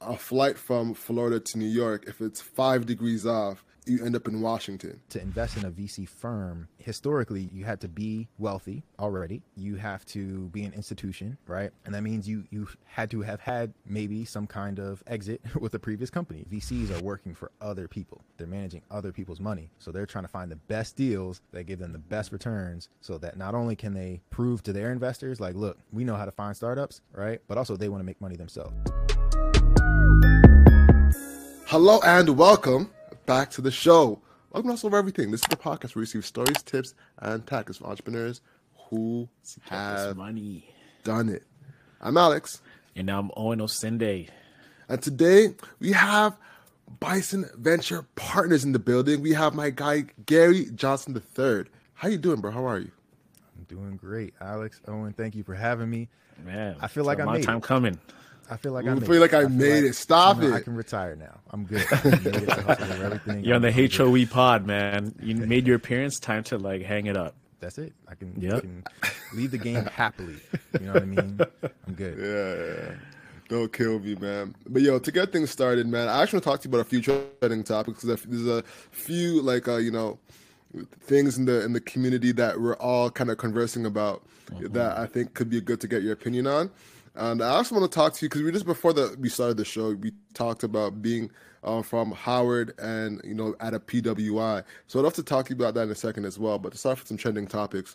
a flight from Florida to New York, if it's 5 degrees off, you end up in Washington. To invest in a VC firm, historically, you had to be wealthy already. You have to be an institution, right? And that means you had to have had maybe some kind of exit with a previous company. VCs are working for other people. They're managing other people's money. So they're trying to find the best deals that give them the best returns so that not only can they prove to their investors, like, look, we know how to find startups, right? But also they want to make money themselves. Hello and welcome back to the show. Welcome to Hustle Over Everything. This is the podcast where we receive stories, tips, and tactics from entrepreneurs who have money. done it. I'm Alex. And I'm Owen Osende. And today we have Bison Venture Partners in the building. We have my guy, Gary Johnson III. How you doing, bro? How are you? I'm doing great, Alex. Owen, thank you for having me. Man, I feel like I a long made time it. coming. I feel like I made it. Stop it. I can retire now. I'm good. I made it to Hustle Over Everything. You're on the I'm good. HOE pod, man. You made your appearance. Time to hang it up. That's it. I can leave the game happily. You know what I mean? I'm good. Yeah. Don't kill me, man. But yo, to get things started, man, I actually want to talk to you about a few trending topics because there's a few things in the community that we're all kind of conversing about that I think could be good to get your opinion on. And I also want to talk to you because before we started the show, we talked about being from Howard and at a PWI. So I'd love to talk to you about that in a second as well. But to start with some trending topics,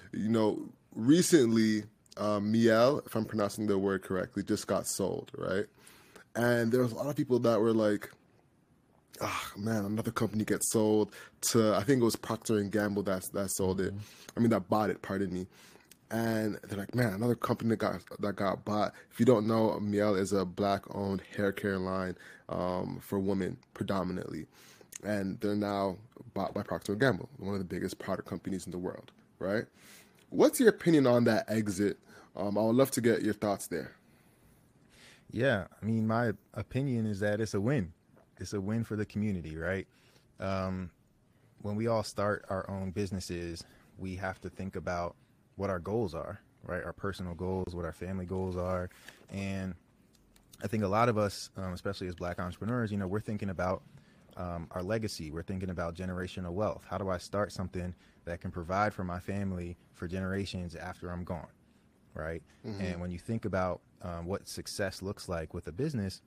recently Miel, if I'm pronouncing the word correctly, just got sold, right? And there was a lot of people that were like, "Oh man, another company gets sold to." I think it was Procter and Gamble that sold it. I mean, that bought it. Pardon me. And they're like, man, another company that got bought. If you don't know, Miel is a Black-owned hair care line for women predominantly, and they're now bought by Procter & Gamble, one of the biggest product companies in the world, right? What's your opinion on that exit? I would love to get your thoughts there. Yeah, I mean, my opinion is that it's a win. It's a win for the community, right? When we all start our own businesses, we have to think about what our goals are, right? Our personal goals, what our family goals are. And I think a lot of us, especially as Black entrepreneurs, we're thinking about our legacy. We're thinking about generational wealth. How do I start something that can provide for my family for generations after I'm gone, right? Mm-hmm. And when you think about what success looks like with a business,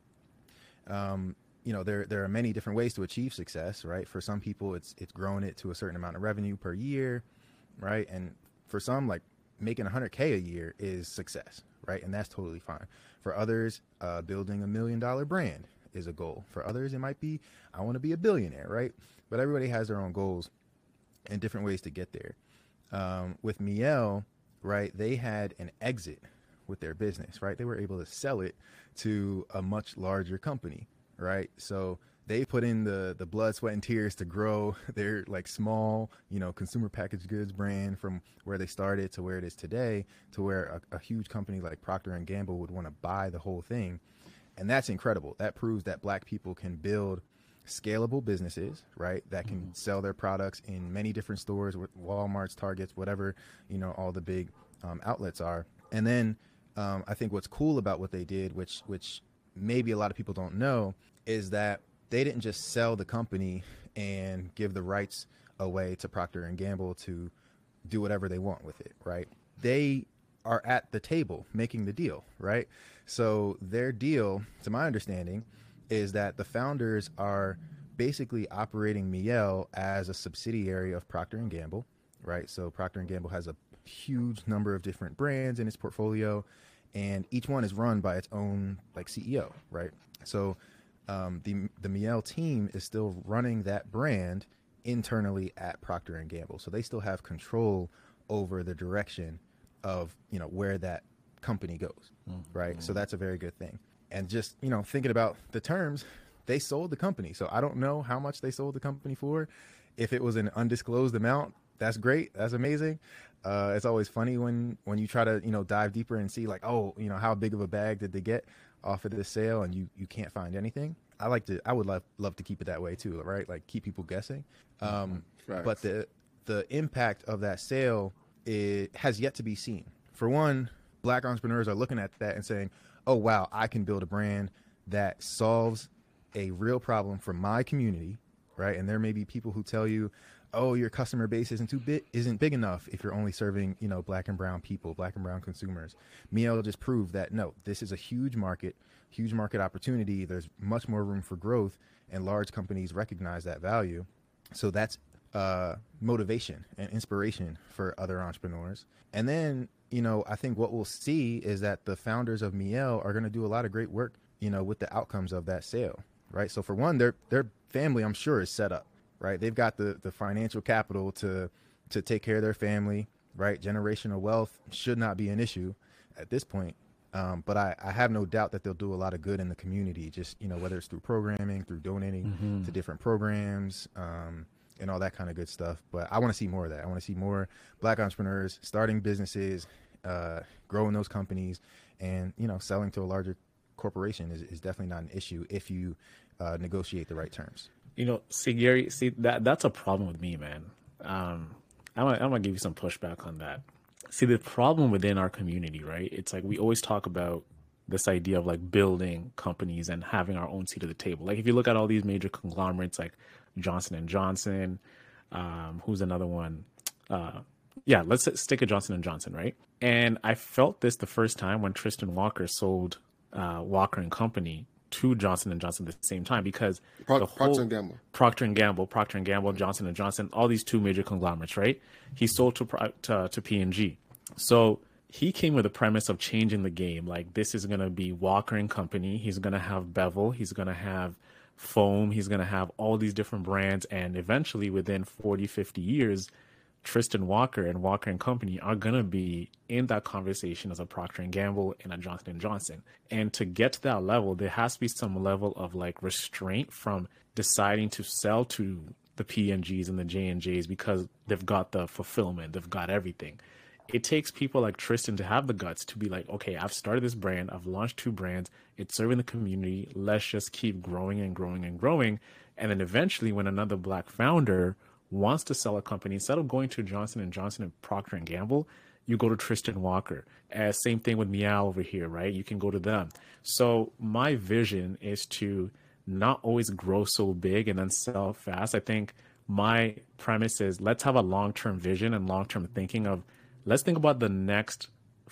there are many different ways to achieve success, right? For some people, it's growing it to a certain amount of revenue per year, right? And for some, like making $100K a year is success, right? And that's totally fine. For others, building $1 million brand is a goal. For others, it might be, I want to be a billionaire, right? But everybody has their own goals and different ways to get there. With Miel, right, they had an exit with their business, right? They were able to sell it to a much larger company, right? So they put in the blood, sweat, and tears to grow their like small, consumer packaged goods brand from where they started to where it is today, to where a huge company like Procter and Gamble would want to buy the whole thing. And that's incredible. That proves that Black people can build scalable businesses, right? That can sell their products in many different stores, with Walmart's, Targets, whatever, all the big outlets are. And then I think what's cool about what they did, which maybe a lot of people don't know, is that they didn't just sell the company and give the rights away to Procter and Gamble to do whatever they want with it, right? They are at the table making the deal, right? So their deal, to my understanding, is that the founders are basically operating Miel as a subsidiary of Procter and Gamble, right? So Procter and Gamble has a huge number of different brands in its portfolio, and each one is run by its own like CEO, right? So the Miel team is still running that brand internally at Procter and Gamble. So they still have control over the direction of, where that company goes, right? So that's a very good thing. And just, thinking about the terms, they sold the company. So I don't know how much they sold the company for. If it was an undisclosed amount, that's great. That's amazing. It's always funny when you try to, dive deeper and see like, oh, how big of a bag did they get off of this sale, and you can't find anything. I would love to keep it that way too, right? Like keep people guessing. But the impact of that sale, it has yet to be seen. For one, Black entrepreneurs are looking at that and saying, oh, wow, I can build a brand that solves a real problem for my community, right? And there may be people who tell you, oh, your customer base isn't big enough if you're only serving, you know, black and brown people, black and brown consumers. Miel just proved that no, this is a huge market opportunity. There's much more room for growth, and large companies recognize that value. So that's motivation and inspiration for other entrepreneurs. And then, you know, I think what we'll see is that the founders of Miel are going to do a lot of great work, you know, with the outcomes of that sale, right? So for one, their family, I'm sure, is set up, right? They've got the financial capital to take care of their family, right? Generational wealth should not be an issue at this point. But I have no doubt that they'll do a lot of good in the community, just, you know, whether it's through programming, through donating to different programs, and all that kind of good stuff. But I want to see more of that. I want to see more black entrepreneurs starting businesses, growing those companies, and, you know, selling to a larger corporation is definitely not an issue if you negotiate the right terms. You know, see, Gary, that's a problem with me, man. I'm gonna give you some pushback on that. See, the problem within our community, right? It's like we always talk about this idea of like building companies and having our own seat at the table. Like if you look at all these major conglomerates like Johnson and Johnson, who's another one? Let's stick at Johnson and Johnson, right? And I felt this the first time when Tristan Walker sold Walker and Company to Johnson and Johnson at the same time, because Procter and Gamble, Johnson and Johnson, all these two major conglomerates, right? He sold to P&G. So he came with a premise of changing the game. Like, this is going to be Walker and Company. He's going to have Bevel. He's going to have Foam. He's going to have all these different brands. And eventually, within 40, 50 years, Tristan Walker and Walker and Company are going to be in that conversation as a Procter and Gamble and a Johnson and Johnson. And to get to that level, there has to be some level of like restraint from deciding to sell to the P&Gs and the J&Js because they've got the fulfillment, they've got everything. It takes people like Tristan to have the guts to be like, okay, I've started this brand, I've launched 2 brands, it's serving the community, let's just keep growing and growing and growing. And then eventually when another black founder wants to sell a company, instead of going to Johnson & Johnson and Procter & Gamble, you go to Tristan Walker. Same thing with Miel over here, right? You can go to them. So my vision is to not always grow so big and then sell fast. I think my premise is let's have a long-term vision and long-term thinking of, let's think about the next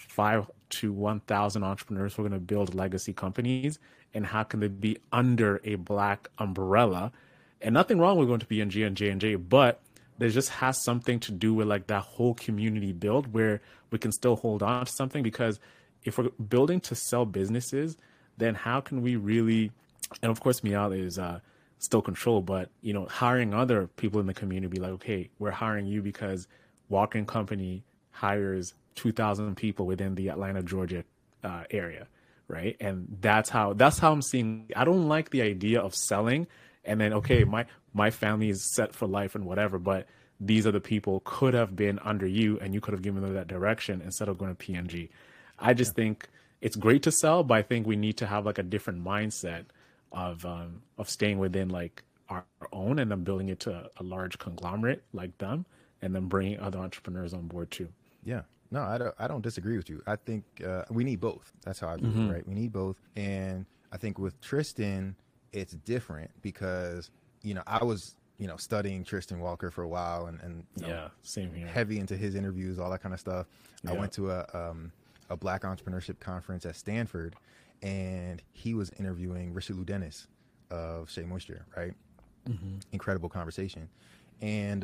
5 to 1,000 entrepreneurs who are going to build legacy companies, and how can they be under a black umbrella. And nothing wrong with going to P&G and J&J, but there just has something to do with like that whole community build where we can still hold on to something. Because if we're building to sell businesses, then how can we really, and of course Miel is still controlled, but you know, hiring other people in the community, be like, okay, we're hiring you because Walker and Company hires 2,000 people within the Atlanta, Georgia area, right? And that's how I'm seeing. I don't like the idea of selling and then, okay, my family is set for life and whatever, but these other people could have been under you and you could have given them that direction instead of going to P&G. I just think it's great to sell, but I think we need to have like a different mindset of staying within like our own and then building it to a large conglomerate like them, and then bringing other entrepreneurs on board too. Yeah. No, I don't disagree with you. I think we need both. That's how I view it, right? We need both. And I think with Tristan, it's different because, you know, I was, you know, studying Tristan Walker for a while and you know, same here. Heavy into his interviews, all that kind of stuff. Yeah. I went to a black entrepreneurship conference at Stanford, and he was interviewing Richelieu Dennis of Shea Moisture, right? Mm-hmm. Incredible conversation. And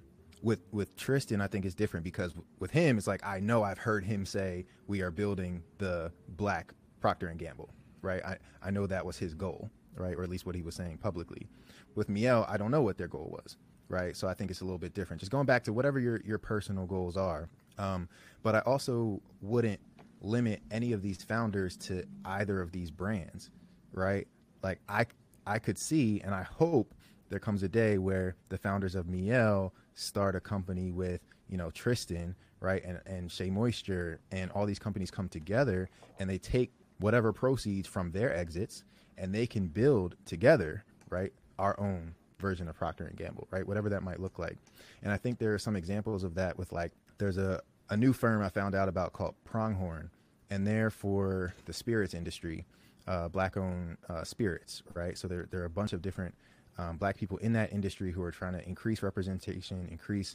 with Tristan, I think it's different because with him, it's like, I know I've heard him say we are building the black Procter and Gamble, right? I know that was his goal, right? Or at least what he was saying publicly. With Miel, I don't know what their goal was, right? So I think it's a little bit different. Just going back to whatever your personal goals are. But I also wouldn't limit any of these founders to either of these brands, right? Like I could see, and I hope there comes a day where the founders of Miel start a company with, you know, Tristan, right? And Shea Moisture, and all these companies come together and they take whatever proceeds from their exits and they can build together, right, our own version of Procter and Gamble, right? Whatever that might look like. And I think there are some examples of that with, like, there's a new firm I found out about called Pronghorn, and they're for the spirits industry. black-owned spirits, right? So there are a bunch of different black people in that industry who are trying to increase representation, increase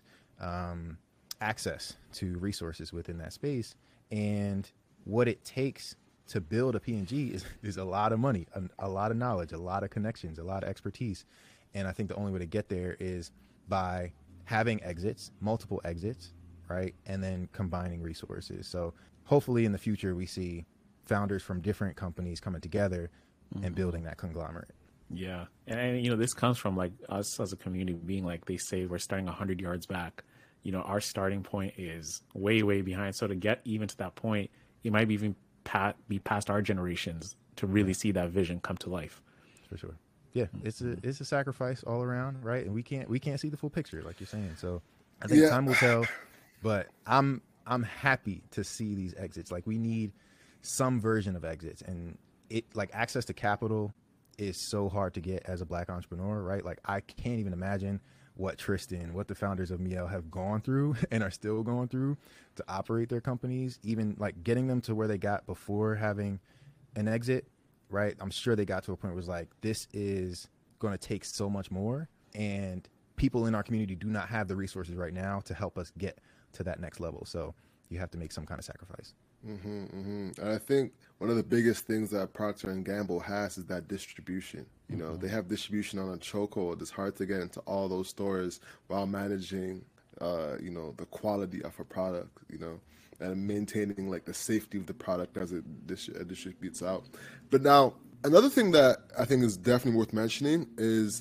access to resources within that space. And what it takes to build a P&G is a lot of money, a lot of knowledge, a lot of connections, a lot of expertise. And I think the only way to get there is by having exits, multiple exits, right? And then combining resources. So hopefully in the future, we see founders from different companies coming together and building that conglomerate. Yeah. And, you know, this comes from like us as a community being like, they say we're starting 100 yards back. You know, our starting point is way, way behind. So to get even to that point, it might be even be past our generations to really see that vision come to life. For sure. Yeah, it's a sacrifice all around, right? And we can't see the full picture, like you're saying. So I think time will tell. But I'm happy to see these exits. Like, we need some version of exits, and it, like, access to capital is so hard to get as a black entrepreneur, right? Like, I can't even imagine what Tristan, what the founders of Miel have gone through and are still going through to operate their companies, even like getting them to where they got before having an exit, right? I'm sure they got to a point where it was like, this is going to take so much more, and people in our community do not have the resources right now to help us get to that next level. So you have to make some kind of sacrifice. And I think one of the biggest things that Procter & Gamble has is that distribution. You know, they have distribution on a chokehold. It's hard to get into all those stores while managing, you know, the quality of a product, you know, and maintaining like the safety of the product as it distributes out. But now, another thing that I think is definitely worth mentioning is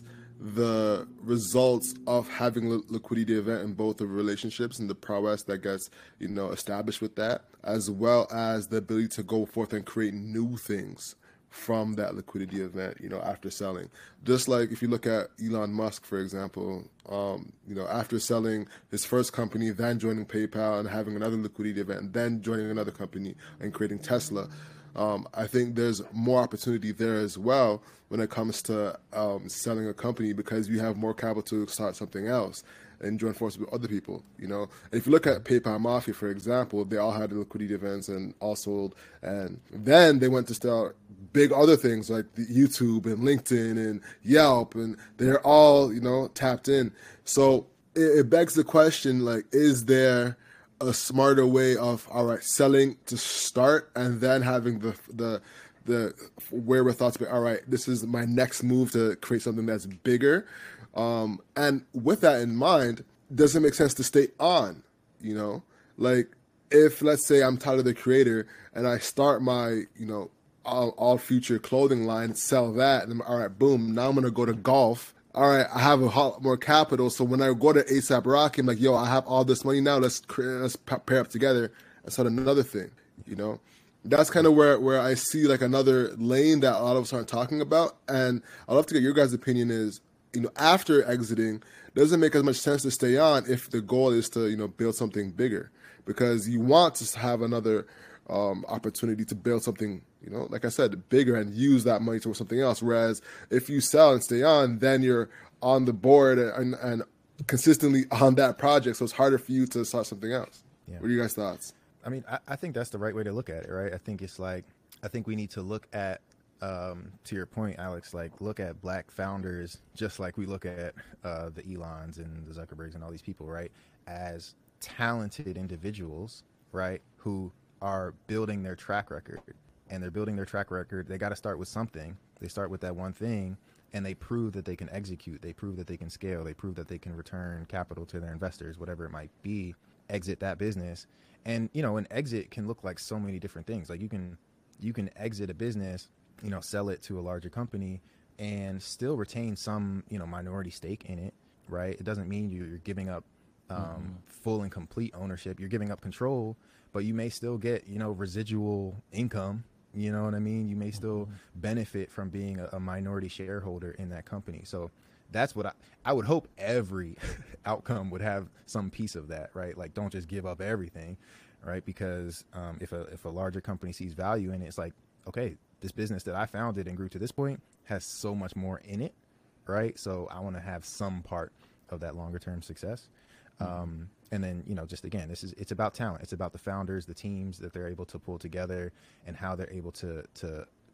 the results of having a liquidity event in both the relationships and the prowess that gets, you know, established with that, as well as the ability to go forth and create new things from that liquidity event, you know, after selling. Just like if you look at Elon Musk, for example, you know, after selling his first company, then joining PayPal and having another liquidity event, and then joining another company and creating Tesla. I think there's more opportunity there as well when it comes to selling a company, because you have more capital to start something else and join forces with other people, you know. And if you look at PayPal Mafia, for example, they all had liquidity events and all sold, and then they went to start big other things like the YouTube and LinkedIn and Yelp, and they're all, you know, tapped in. So it begs the question, like, is there a smarter way of, all right, selling to start and then having the wherewithal to be, all right, this is my next move to create something that's bigger. And with that in mind, does it make sense to stay on, you know? Like, if, let's say, I'm Tyler, the Creator, and I start my, you know, all future clothing line, sell that, and all right, boom, now I'm going to go to golf. All right, I have a lot more capital, so when I go to ASAP Rocky, I'm like, yo, I have all this money now, let's pair up together and start another thing, you know? That's kind of where I see like another lane that a lot of us aren't talking about. And I'd love to get your guys' opinion is, you know, after exiting, does it make as much sense to stay on if the goal is to, you know, build something bigger? Because you want to have another opportunity to build something, you know, like I said, bigger, and use that money towards something else. Whereas if you sell and stay on, then you're on the board and consistently on that project. So it's harder for you to start something else. Yeah. What are you guys' thoughts? I mean, I think that's the right way to look at it, right? I think it's like, I think we need to look at, to your point, Alex, like look at black founders just like we look at the Elons and the Zuckerbergs and all these people, right? As talented individuals, right? Who are building their track record, and they're building their track record. They got to start with something. They start with that one thing, and they prove that they can execute. They prove that they can scale. They prove that they can return capital to their investors, whatever it might be, exit that business. And, you know, an exit can look like so many different things. Like you can exit a business, you know, sell it to a larger company and still retain some, you know, minority stake in it, right? It doesn't mean you're giving up full and complete ownership. You're giving up control, but you may still get, you know, residual income. You know what I mean? You may still benefit from being a minority shareholder in that company. So that's what I would hope every outcome would have some piece of that, right? Like, don't just give up everything, right? Because if a larger company sees value in it, it's like, okay, this business that I founded and grew to this point has so much more in it, right? So I want to have some part of that longer term success. And then, you know, just again, it's about talent. It's about the founders, the teams that they're able to pull together, and how they're able to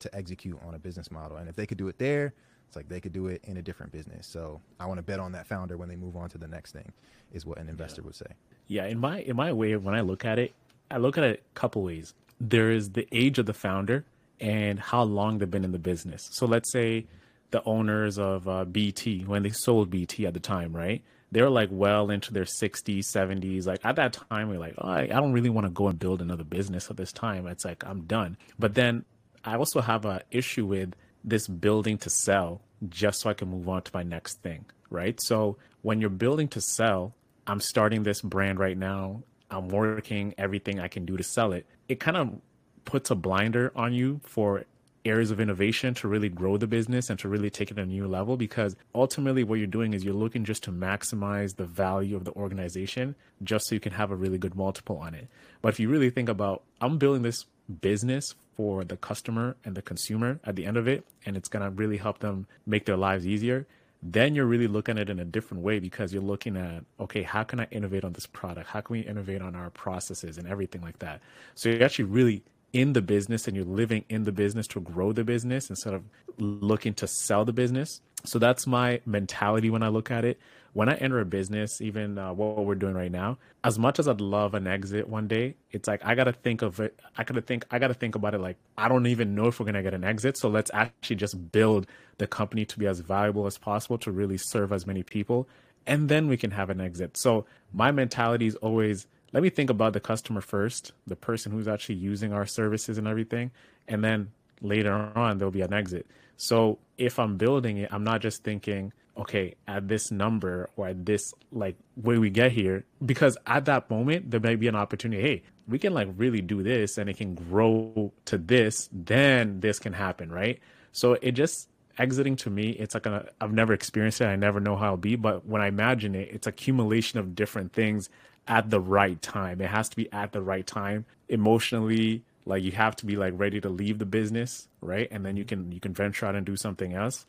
to execute on a business model. And if they could do it there, it's like they could do it in a different business. So I want to bet on that founder when they move on to the next thing, is what an investor would say. Yeah, in my way, when I look at it a couple ways. There is the age of the founder and how long they've been in the business. So let's say the owners of BT, when they sold BT at the time, right? They're like well into their 60s, 70s. Like at that time, we're like, oh, I don't really want to go and build another business at this time. It's like, I'm done. But then I also have an issue with this building to sell just so I can move on to my next thing, right? So when you're building to sell, I'm starting this brand right now. I'm working everything I can do to sell it. It kind of puts a blinder on you for areas of innovation to really grow the business and to really take it to a new level, because ultimately what you're doing is you're looking just to maximize the value of the organization just so you can have a really good multiple on it. But if you really think about, I'm building this business for the customer and the consumer at the end of it, and it's going to really help them make their lives easier, then you're really looking at it in a different way, because you're looking at, okay, how can I innovate on this product? How can we innovate on our processes and everything like that? So you're actually really in the business and you're living in the business to grow the business instead of looking to sell the business. So that's my mentality when I look at it. When I enter a business, even what we're doing right now, as much as I'd love an exit one day, it's like I gotta think of it. I gotta think about it like, I don't even know if we're gonna get an exit. So let's actually just build the company to be as valuable as possible to really serve as many people, and then we can have an exit. So my mentality is always, let me think about the customer first, the person who's actually using our services and everything, and then later on there'll be an exit. So if I'm building it, I'm not just thinking, okay, at this number or at this like way we get here, because at that moment there may be an opportunity. Hey, we can like really do this and it can grow to this, then this can happen, right? So it just, exiting to me, it's like I've never experienced it. I never know how it'll be, but when I imagine it, it's accumulation of different things at the right time. It has to be at the right time emotionally. Like you have to be like ready to leave the business, right? And then you can venture out and do something else.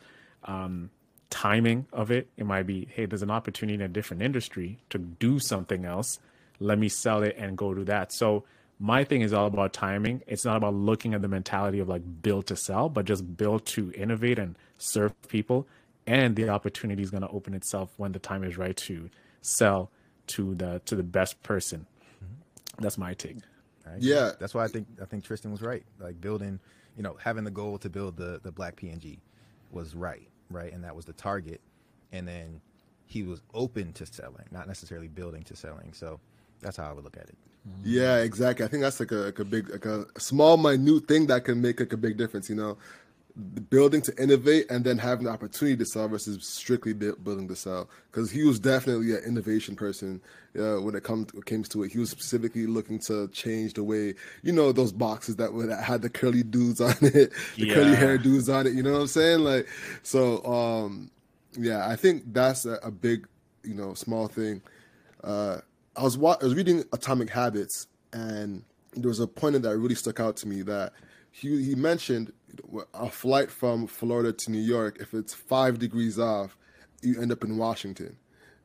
Timing of it might be, hey, there's an opportunity in a different industry to do something else. Let me sell it and go do that. So my thing is all about timing. It's not about looking at the mentality of like build to sell, but just build to innovate and serve people. And the opportunity is going to open itself when the time is right to sell to the best person. That's my take. Yeah, that's why I think Tristan was right. Like building, having the goal to build the Black P&G was right, and that was the target. And then he was open to selling, not necessarily building to selling. So that's how I would look at it. Yeah, exactly. I think that's like a small, minute thing that can make like a big difference. Building to innovate and then having the opportunity to sell versus strictly building to sell. Because he was definitely an innovation person when it came to it. He was specifically looking to change the way, those boxes that had the curly dudes on it, curly hair dudes on it. You know what I'm saying? Like, so yeah, I think that's a big, small thing. I was reading Atomic Habits, and there was a point in that really stuck out to me that he mentioned a flight from Florida to New York, if it's 5 degrees off, you end up in Washington,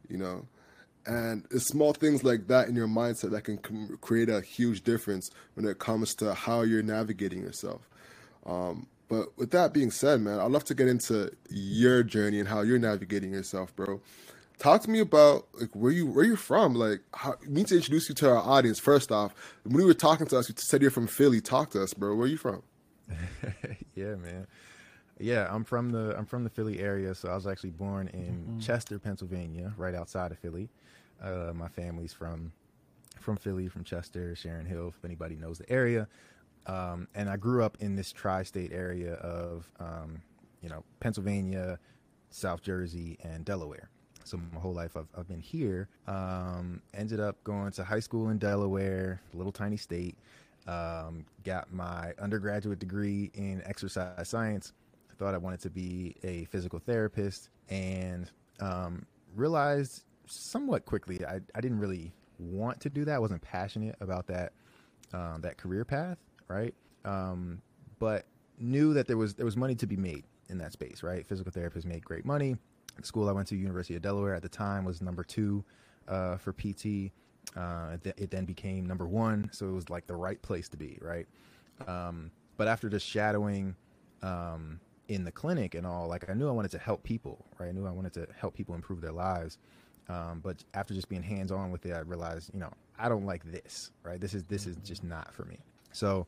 and it's small things like that in your mindset that can create a huge difference when it comes to how you're navigating yourself. But with that being said, man, I'd love to get into your journey and how you're navigating yourself, bro. Talk to me about like where you're from. Like, we need to introduce you to our audience. First off, when you were talking to us, you said you're from Philly. Talk to us, bro. Where are you from? Yeah, man. Yeah, I'm from the Philly area. So I was actually born in Chester, Pennsylvania, right outside of Philly. My family's from Philly, from Chester, Sharon Hill, if anybody knows the area. And I grew up in this tri-state area of Pennsylvania, South Jersey, and Delaware. So my whole life I've been here. Ended up going to high school in Delaware, little tiny state. Got my undergraduate degree in exercise science. I thought I wanted to be a physical therapist, and realized somewhat quickly I didn't really want to do that. I wasn't passionate about that career path, right? But knew that there was money to be made in that space, right? Physical therapists made great money. The school I went to, University of Delaware, at the time was number 2 for PT. It then became number 1, so it was like the right place to be, right? But after just shadowing in the clinic and all, like I knew I wanted to help people, right? I knew I wanted to help people improve their lives. But after just being hands on with it, I realized, I don't like this, right? This is just not for me. So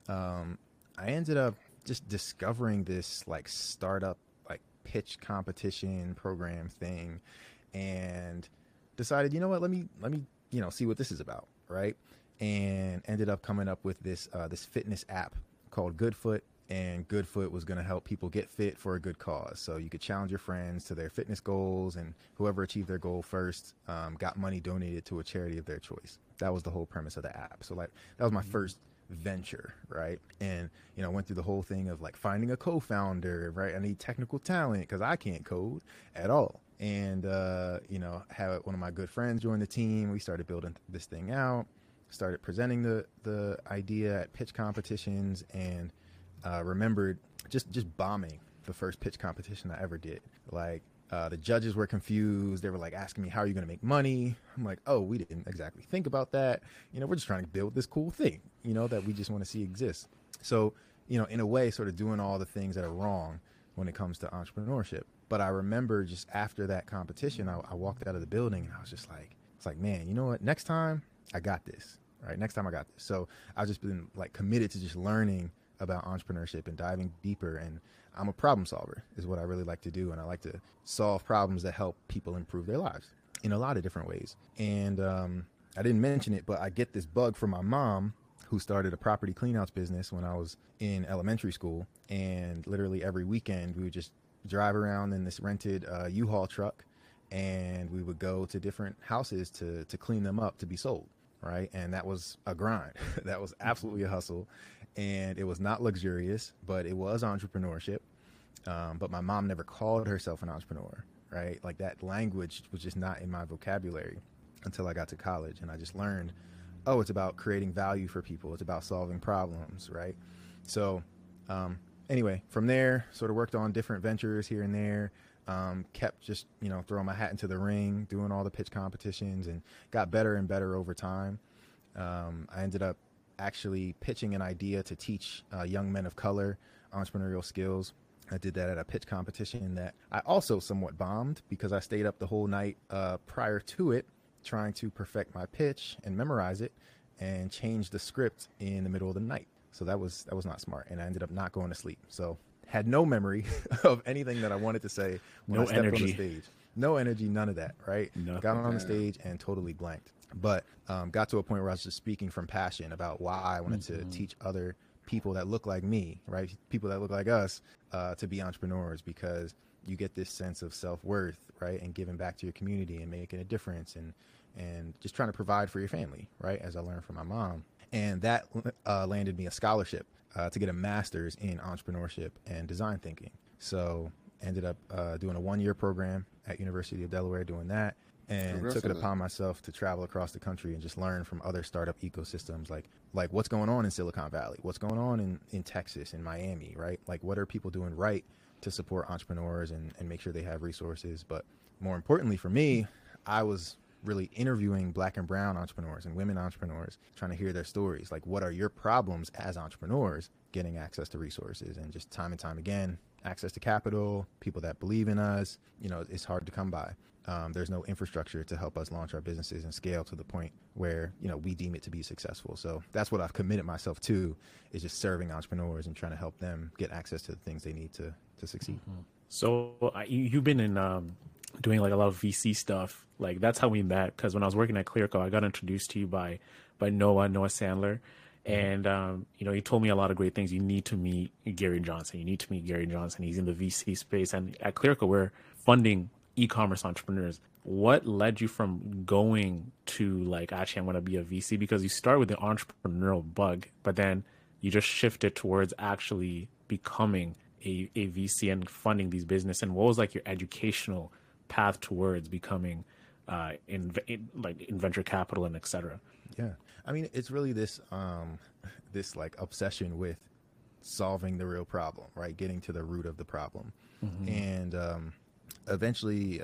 I ended up just discovering this like startup, like pitch competition program thing, and decided, you know what, let me, see what this is about. Right. And ended up coming up with this fitness app called Goodfoot. And Goodfoot was going to help people get fit for a good cause. So you could challenge your friends to their fitness goals, and whoever achieved their goal first got money donated to a charity of their choice. That was the whole premise of the app. So like that was my first venture, right? And went through the whole thing of like finding a co-founder, right? I need technical talent because I can't code at all. And had one of my good friends join the team. We started building this thing out, started presenting the idea at pitch competitions, and remembered just bombing the first pitch competition I ever did. Like the judges were confused. They were like asking me, how are you going to make money? I'm like, oh, we didn't exactly think about that. We're just trying to build this cool thing, that we just want to see exist. So, in a way, sort of doing all the things that are wrong when it comes to entrepreneurship. But I remember just after that competition, I walked out of the building and I was just like, it's like, man, you know what? Next time I got this, right? Next time I got this. So I've just been like committed to just learning about entrepreneurship and diving deeper. And I'm a problem solver is what I really like to do. And I like to solve problems that help people improve their lives in a lot of different ways. And I didn't mention it, but I get this bug from my mom, who started a property cleanouts business when I was in elementary school. And literally every weekend we would just drive around in this rented U-Haul truck, and we would go to different houses to clean them up to be sold. Right. And that was a grind. That was absolutely a hustle. And it was not luxurious, but it was entrepreneurship. But my mom never called herself an entrepreneur. Right. Like that language was just not in my vocabulary until I got to college. And I just learned, oh, it's about creating value for people. It's about solving problems. Right. So anyway, from there, sort of worked on different ventures here and there. Kept just, throwing my hat into the ring, doing all the pitch competitions, and got better and better over time. I ended up actually pitching an idea to teach young men of color entrepreneurial skills. I did that at a pitch competition that I also somewhat bombed because I stayed up the whole night prior to it trying to perfect my pitch and memorize it, and change the script in the middle of the night. So that was not smart, and I ended up not going to sleep. So had no memory of anything that I wanted to say when I stepped on the stage. No energy, none of that, right? Nothing. Got on the stage and totally blanked. But got to a point where I was just speaking from passion about why I wanted to teach other people that look like me, right? People that look like us to be entrepreneurs, because you get this sense of self-worth, right? And giving back to your community and making a difference, and just trying to provide for your family, right? As I learned from my mom. And that landed me a scholarship to get a master's in entrepreneurship and design thinking. So ended up doing a 1-year program at University of Delaware doing that, and took it upon myself to travel across the country and just learn from other startup ecosystems, like what's going on in Silicon Valley, what's going on in Texas, in Miami, right? Like what are people doing right to support entrepreneurs and make sure they have resources. But more importantly for me, I was really interviewing Black and brown entrepreneurs and women entrepreneurs, trying to hear their stories. Like, what are your problems as entrepreneurs getting access to resources? And just time and time again, access to capital, people that believe in us, it's hard to come by. There's no infrastructure to help us launch our businesses and scale to the point where, we deem it to be successful. So that's what I've committed myself to, is just serving entrepreneurs and trying to help them get access to the things they need to succeed. So you've been in doing like a lot of VC stuff. Like that's how we met. Because when I was working at Clearco, I got introduced to you by Noah Sandler. And, he told me a lot of great things. You need to meet Gary Johnson. He's in the VC space. And at Clearco, we're funding e-commerce entrepreneurs. What led you from going to like, actually, I'm going to be a VC? Because you start with the entrepreneurial bug, but then you just shifted towards actually becoming a VC and funding these business. And what was like your educational path towards becoming in venture capital and et cetera? Yeah. I mean, it's really this like obsession with solving the real problem, right? Getting to the root of the problem. And eventually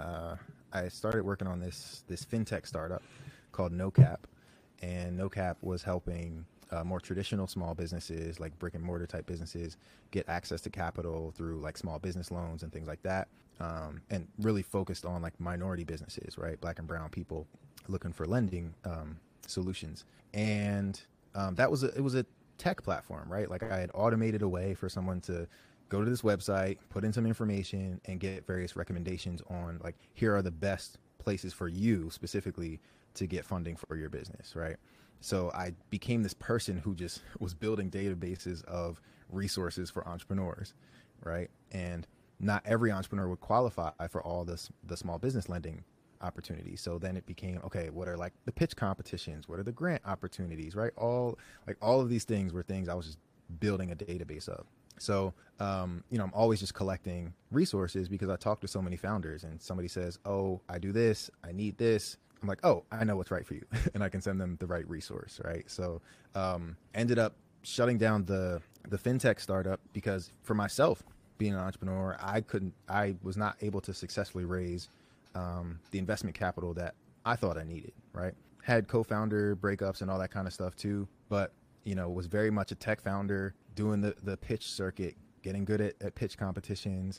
I started working on this fintech startup called NoCap. And NoCap was helping more traditional small businesses, like brick and mortar type businesses, get access to capital through like small business loans and things like that. And really focused on like minority businesses, right? Black and brown people looking for lending solutions. And it was a tech platform, right? Like I had automated a way for someone to go to this website, put in some information, and get various recommendations on like, here are the best places for you specifically to get funding for your business, right? So I became this person who just was building databases of resources for entrepreneurs, right? And not every entrepreneur would qualify for all the small business lending opportunities. So then it became, okay, what are like the pitch competitions? What are the grant opportunities, right? All of these things were things I was just building a database of. So, I'm always just collecting resources because I talk to so many founders, and somebody says, oh, I do this, I need this. I'm like, oh, I know what's right for you. And I can send them the right resource, right? So ended up shutting down the fintech startup because for myself, being an entrepreneur, I was not able to successfully raise the investment capital that I thought I needed, right? Had co-founder breakups and all that kind of stuff too, but, was very much a tech founder, doing the pitch circuit, getting good at pitch competitions,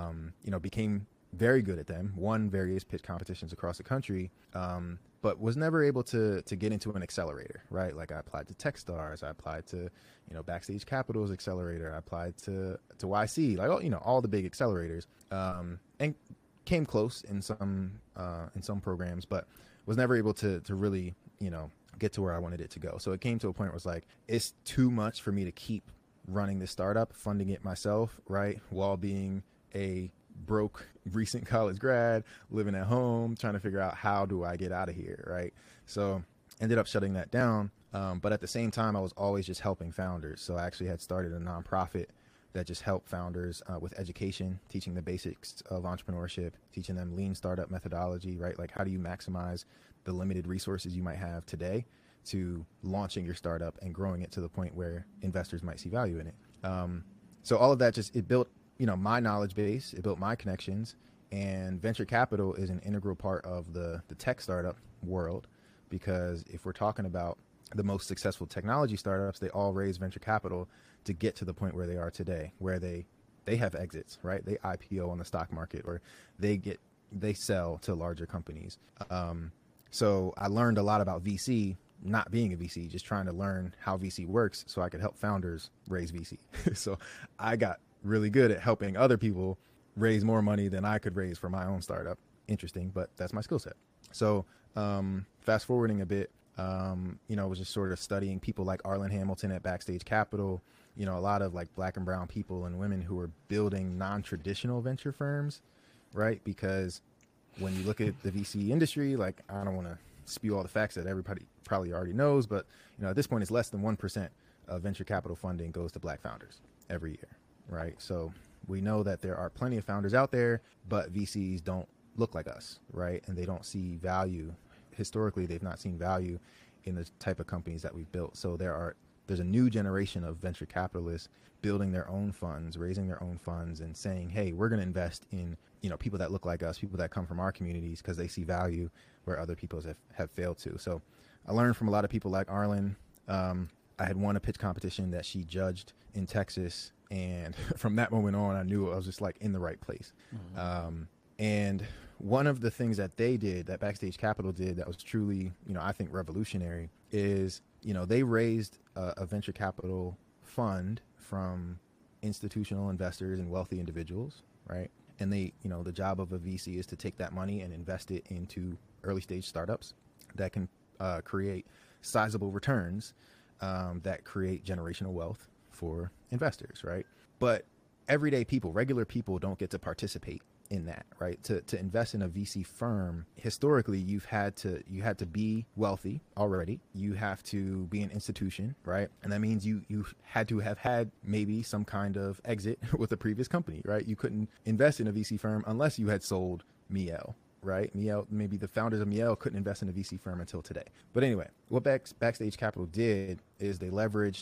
became very good at them, won various pitch competitions across the country, but was never able to get into an accelerator, right? Like I applied to Techstars, I applied to, Backstage Capital's accelerator, I applied to YC, like, all the big accelerators, and came close in some programs, but was never able to really, get to where I wanted it to go. So it came to a point where it was like, it's too much for me to keep running this startup, funding it myself, right? While being a broke recent college grad, living at home, trying to figure out how do I get out of here, right? So ended up shutting that down. But at the same time, I was always just helping founders. So I actually had started a nonprofit that just helped founders with education, teaching the basics of entrepreneurship, teaching them lean startup methodology, right? Like how do you maximize the limited resources you might have today to launching your startup and growing it to the point where investors might see value in it. So all of that it built, my knowledge base, it built my connections, and venture capital is an integral part of the tech startup world, because if we're talking about the most successful technology startups, they all raise venture capital to get to the point where they are today, where they have exits, right? They IPO on the stock market, or they sell to larger companies. So I learned a lot about VC, not being a VC, just trying to learn how VC works so I could help founders raise VC. So I got really good at helping other people raise more money than I could raise for my own startup. Interesting, but that's my skill set. So fast forwarding a bit, was just sort of studying people like Arlen Hamilton at Backstage Capital, a lot of like Black and brown people and women who are building non-traditional venture firms, right? Because when you look at the VC industry, like I don't want to spew all the facts that everybody probably already knows, but at this point it's less than 1% of venture capital funding goes to Black founders every year, right? So we know that there are plenty of founders out there, but VCs don't look like us, right? And they don't see value. Historically, they've not seen value in the type of companies that we've built. So there's a new generation of venture capitalists building their own funds, raising their own funds, and saying, hey, we're going to invest in people that look like us, people that come from our communities, because they see value where other people have failed to. So I learned from a lot of people like Arlen. I had won a pitch competition that she judged in Texas, and from that moment on, I knew I was just like in the right place. Mm-hmm. And one of the things that they did, that Backstage Capital did, that was truly, I think revolutionary, is, they raised a venture capital fund from institutional investors and wealthy individuals, right? And they, the job of a VC is to take that money and invest it into early stage startups that can create sizable returns that create generational wealth for investors, right? But everyday people, regular people, don't get to participate in that, right? To invest in a VC firm, historically, you had to be wealthy already. You have to be an institution, right? And that means you had to have had maybe some kind of exit with a previous company, right? You couldn't invest in a VC firm unless you had sold Miele, right? Miele, maybe the founders of Miele couldn't invest in a VC firm until today. But anyway, what Backstage Capital did is they leveraged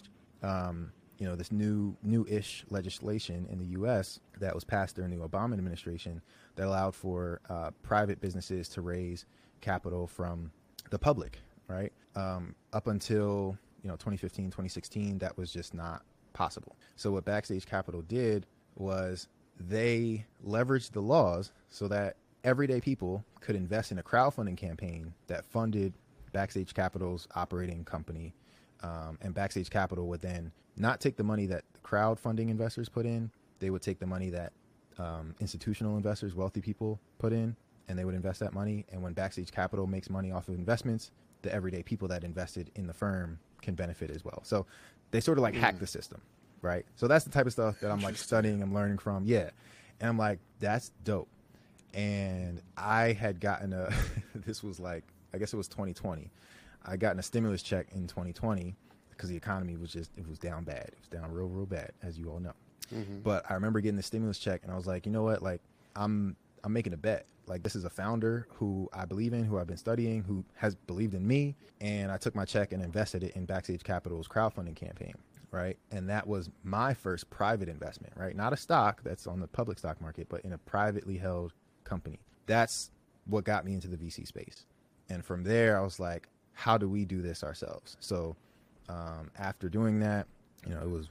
this new-ish legislation in the U.S. that was passed during the Obama administration that allowed for private businesses to raise capital from the public, right? Up until 2015, 2016, that was just not possible. So what Backstage Capital did was they leveraged the laws so that everyday people could invest in a crowdfunding campaign that funded Backstage Capital's operating company. And Backstage Capital would then not take the money that the crowdfunding investors put in. They would take the money that institutional investors, wealthy people put in, and they would invest that money. And when Backstage Capital makes money off of investments, the everyday people that invested in the firm can benefit as well. So they sort of like hack the system, right? So that's the type of stuff that I'm like studying, I'm learning from. Yeah. And I'm like, that's dope. And I had gotten this was like, I guess it was 2020. I gotten a stimulus check in 2020 because the economy was it was down bad. It was down real, real bad, as you all know. But I remember getting the stimulus check and I was like, you know what? Like, I'm making a bet. Like, this is a founder who I believe in, who I've been studying, who has believed in me. And I took my check and invested it in Backstage Capital's crowdfunding campaign, right? And that was my first private investment, right? Not a stock that's on the public stock market, but in a privately held company. That's what got me into the VC space. And from there, I was like, how do we do this ourselves? So after doing that, it was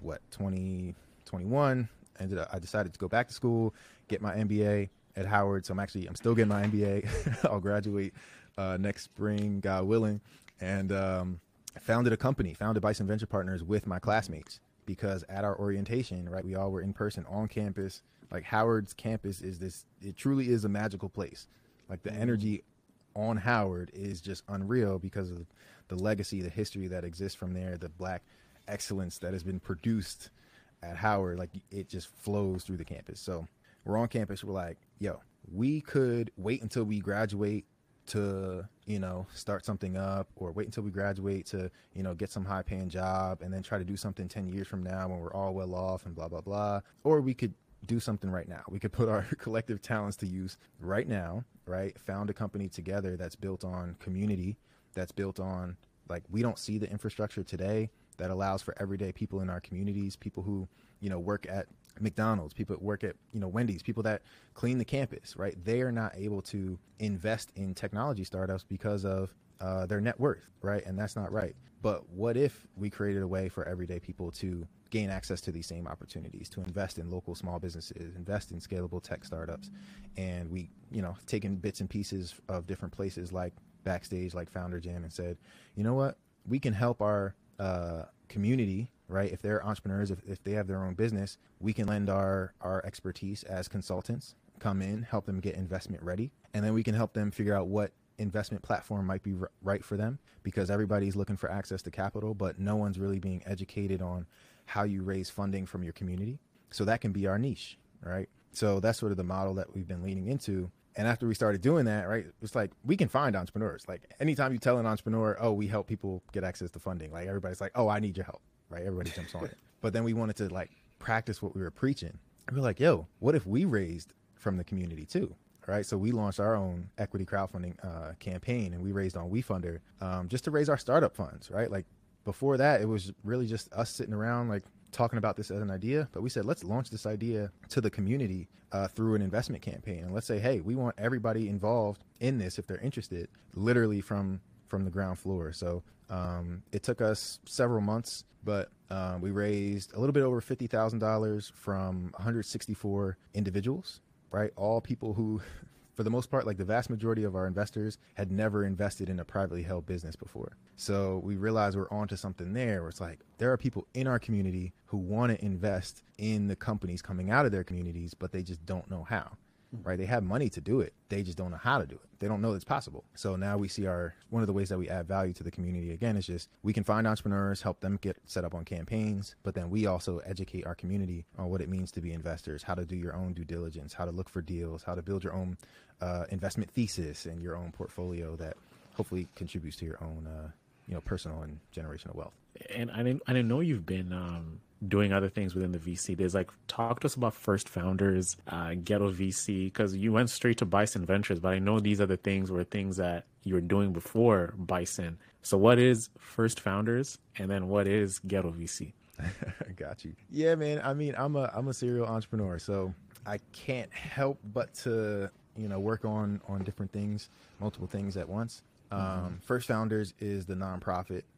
2021. I decided to go back to school, get my MBA at Howard. So I'm still getting my MBA. I'll graduate next spring, God willing. And founded Bison Venture Partners with my classmates, because at our orientation, right, we all were in person on campus. Like, Howard's campus it truly is a magical place. Like, the energy on Howard is just unreal because of the legacy, the history that exists from there, the Black excellence that has been produced at Howard. Like, it just flows through the campus. So we're on campus. We're like, yo, we could wait until we graduate to, start something up, or wait until we graduate to, get some high paying job and then try to do something 10 years from now when we're all well off and blah, blah, blah. Or we could do something right now. We could put our collective talents to use right now, right? Found a company together that's built on community, that's built on, like, we don't see the infrastructure today that allows for everyday people in our communities, people who, work at McDonald's, people that work at, Wendy's, people that clean the campus, right? They are not able to invest in technology startups because of their net worth, right? And that's not right. But what if we created a way for everyday people to gain access to these same opportunities, to invest in local small businesses, invest in scalable tech startups? And we, taken bits and pieces of different places like Backstage, like Founder Jam, and said, you know what, we can help our community, right? If they're entrepreneurs, if they have their own business, we can lend our expertise as consultants, come in, help them get investment ready. And then we can help them figure out what investment platform might be right for them, because everybody's looking for access to capital, but no one's really being educated on how you raise funding from your community. So that can be our niche, right? So that's sort of the model that we've been leaning into. And after we started doing that, right, it's like, we can find entrepreneurs. Like, anytime you tell an entrepreneur, oh, we help people get access to funding, like, everybody's like, oh, I need your help, right? Everybody jumps on it. But then we wanted to, like, practice what we were preaching. We were like, yo, what if we raised from the community too? Right. So we launched our own equity crowdfunding campaign, and we raised on WeFunder just to raise our startup funds. Right. Like, before that, it was really just us sitting around, like, talking about this as an idea. But we said, let's launch this idea to the community through an investment campaign. And let's say, hey, we want everybody involved in this, if they're interested, literally from the ground floor. So it took us several months, but we raised a little bit over $50,000 from 164 individuals. Right. All people who, for the most part, like, the vast majority of our investors had never invested in a privately held business before. So we realized we're onto something there, where it's like, there are people in our community who want to invest in the companies coming out of their communities, but they just don't know how. Right. They have money to do it. They just don't know how to do it. They don't know it's possible. So now we see one of the ways that we add value to the community, again, is just, we can find entrepreneurs, help them get set up on campaigns, but then we also educate our community on what it means to be investors, how to do your own due diligence, how to look for deals, how to build your own investment thesis and your own portfolio that hopefully contributes to your own, personal and generational wealth. And I know you've been doing other things within the VC. There's, like, talk to us about First Founders, Ghetto VC, because you went straight to Bison Ventures, but I know these other things were things that you were doing before Bison. So what is First Founders, and then what is Ghetto VC? Got you. Yeah, man. I mean, I'm a serial entrepreneur, so I can't help but to, work on different things, multiple things at once. First Founders is the nonprofit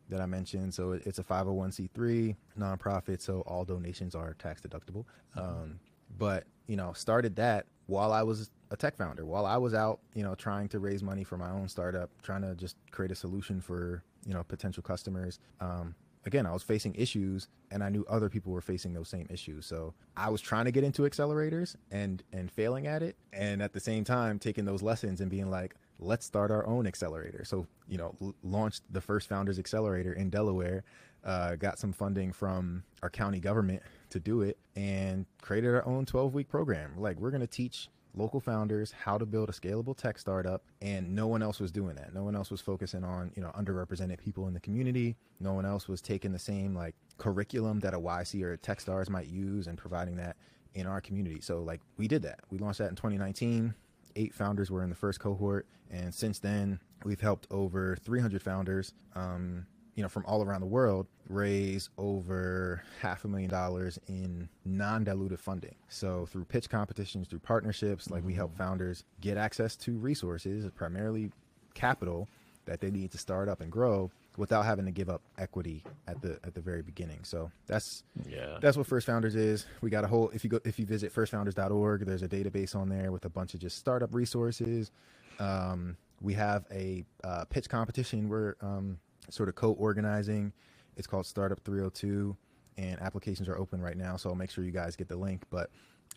that I mentioned. So it's a 501c3 nonprofit, so all donations are tax deductible. But, you know, started that while I was a tech founder, while I was out, you know, trying to raise money for my own startup, trying to just create a solution for, you know, potential customers. Again, I was facing issues and I knew other people were facing those same issues. So I was trying to get into accelerators and failing at it. And at the same time, taking those lessons and being like, let's start our own accelerator. So, you know, launched the first Founders Accelerator in Delaware, got some funding from our county government to do it, and created our own 12-week program. Like, we're going to teach local founders how to build a scalable tech startup, and no one else was doing that. No one else was focusing on, you know, underrepresented people in the community. No one else was taking the same like curriculum that a YC or a Techstars might use and providing that in our community. So like, we did that. We launched that in 2019. 8 founders were in the first cohort, and since then we've helped over 300 founders, you know, from all around the world, raise over $500,000 in non-dilutive funding. So through pitch competitions, through partnerships, like we help founders get access to resources, primarily capital, that they need to start up and grow without having to give up equity at the very beginning. So that's what First Founders is. We got a whole, if you visit firstfounders.org, there's a database on there with a bunch of just startup resources. We have a pitch competition we're sort of co-organizing. It's called Startup 302, and applications are open right now, so I'll make sure you guys get the link. But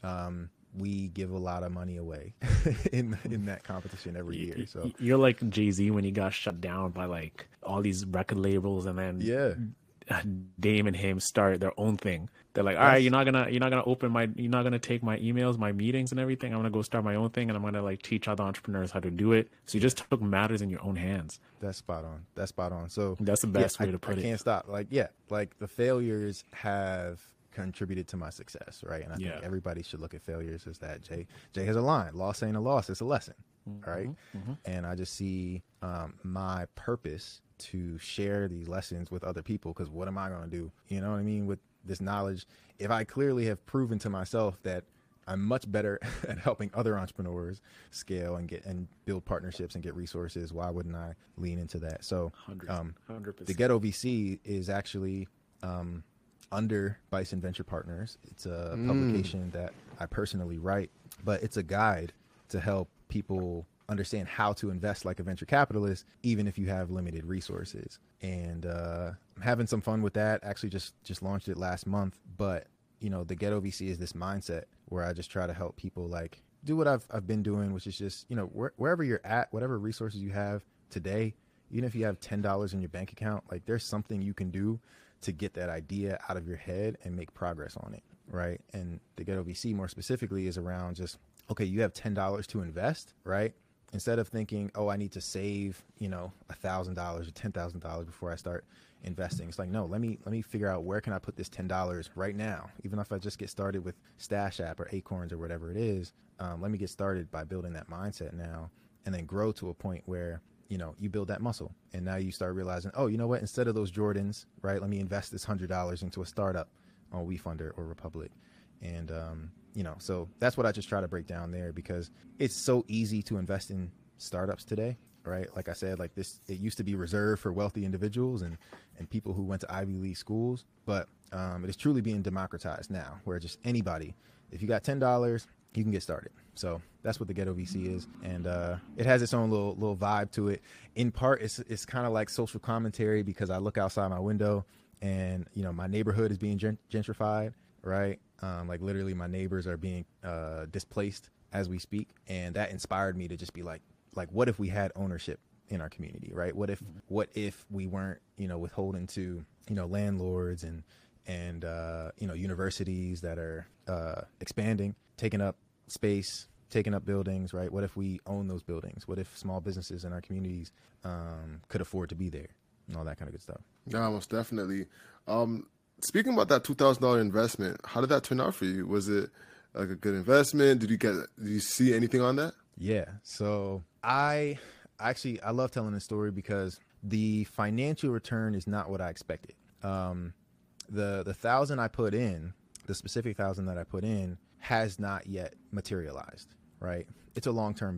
we give a lot of money away in that competition every year. So you're like Jay-Z when he got shut down by like all these record labels, and then Dame and him start their own thing. They're like, all right, you're not gonna take my emails, my meetings and everything. I'm gonna go start my own thing, and I'm gonna like teach other entrepreneurs how to do it. So you just took matters in your own hands. That's spot on. So that's the best way to put it. I can't stop. Like the failures have contributed to my success, right? And I think everybody should look at failures as that. Jay has a line: loss ain't a loss, it's a lesson. Right? And I just see my purpose to share these lessons with other people, because what am I going to do, you know what I mean, with this knowledge? If I clearly have proven to myself that I'm much better at helping other entrepreneurs scale and build partnerships and get resources, why wouldn't I lean into that? So 100%. The Ghetto VC is actually under Bison Venture Partners. It's a publication that I personally write, but it's a guide to help people understand how to invest like a venture capitalist, even if you have limited resources. And I'm having some fun with that. Actually just launched it last month. But, you know, the Ghetto VC is this mindset where I just try to help people like do what I've been doing, which is just, you know, wherever you're at, whatever resources you have today, even if you have $10 in your bank account, like there's something you can do to get that idea out of your head and make progress on it, right? And the Ghetto VC more specifically is around just, okay, you have $10 to invest, right? Instead of thinking, oh, I need to save, you know, $1,000 or $10,000 before I start investing. It's like, no, let me figure out where can I put this $10 right now? Even if I just get started with Stash App or Acorns or whatever it is, let me get started by building that mindset now, and then grow to a point where, you know, you build that muscle. And now you start realizing, oh, you know what? Instead of those Jordans, right, let me invest this $100 into a startup on WeFunder or Republic. And, you know, so that's what I just try to break down there, because it's so easy to invest in startups today, right? Like I said, like this, it used to be reserved for wealthy individuals and people who went to Ivy League schools, but it is truly being democratized now, where just anybody, if you got $10, you can get started. So that's what the Ghetto VC is. And it has its own little vibe to it. In part, it's kind of like social commentary, because I look outside my window and, you know, my neighborhood is being gentrified, right? Like literally my neighbors are being displaced as we speak. And that inspired me to just be like, what if we had ownership in our community, right? What if we weren't, you know, withholding to, you know, landlords and you know, universities that are expanding, taking up space, taking up buildings, right? What if we own those buildings? What if small businesses in our communities could afford to be there, and all that kind of good stuff? Yeah, most definitely. Speaking about that $2,000 investment, how did that turn out for you? Was it like a good investment? Did you see anything on that? Yeah. So I love telling this story because the financial return is not what I expected. The 1,000 I put in, the specific 1,000 that I put in, has not yet materialized, right? It's a long-term bet.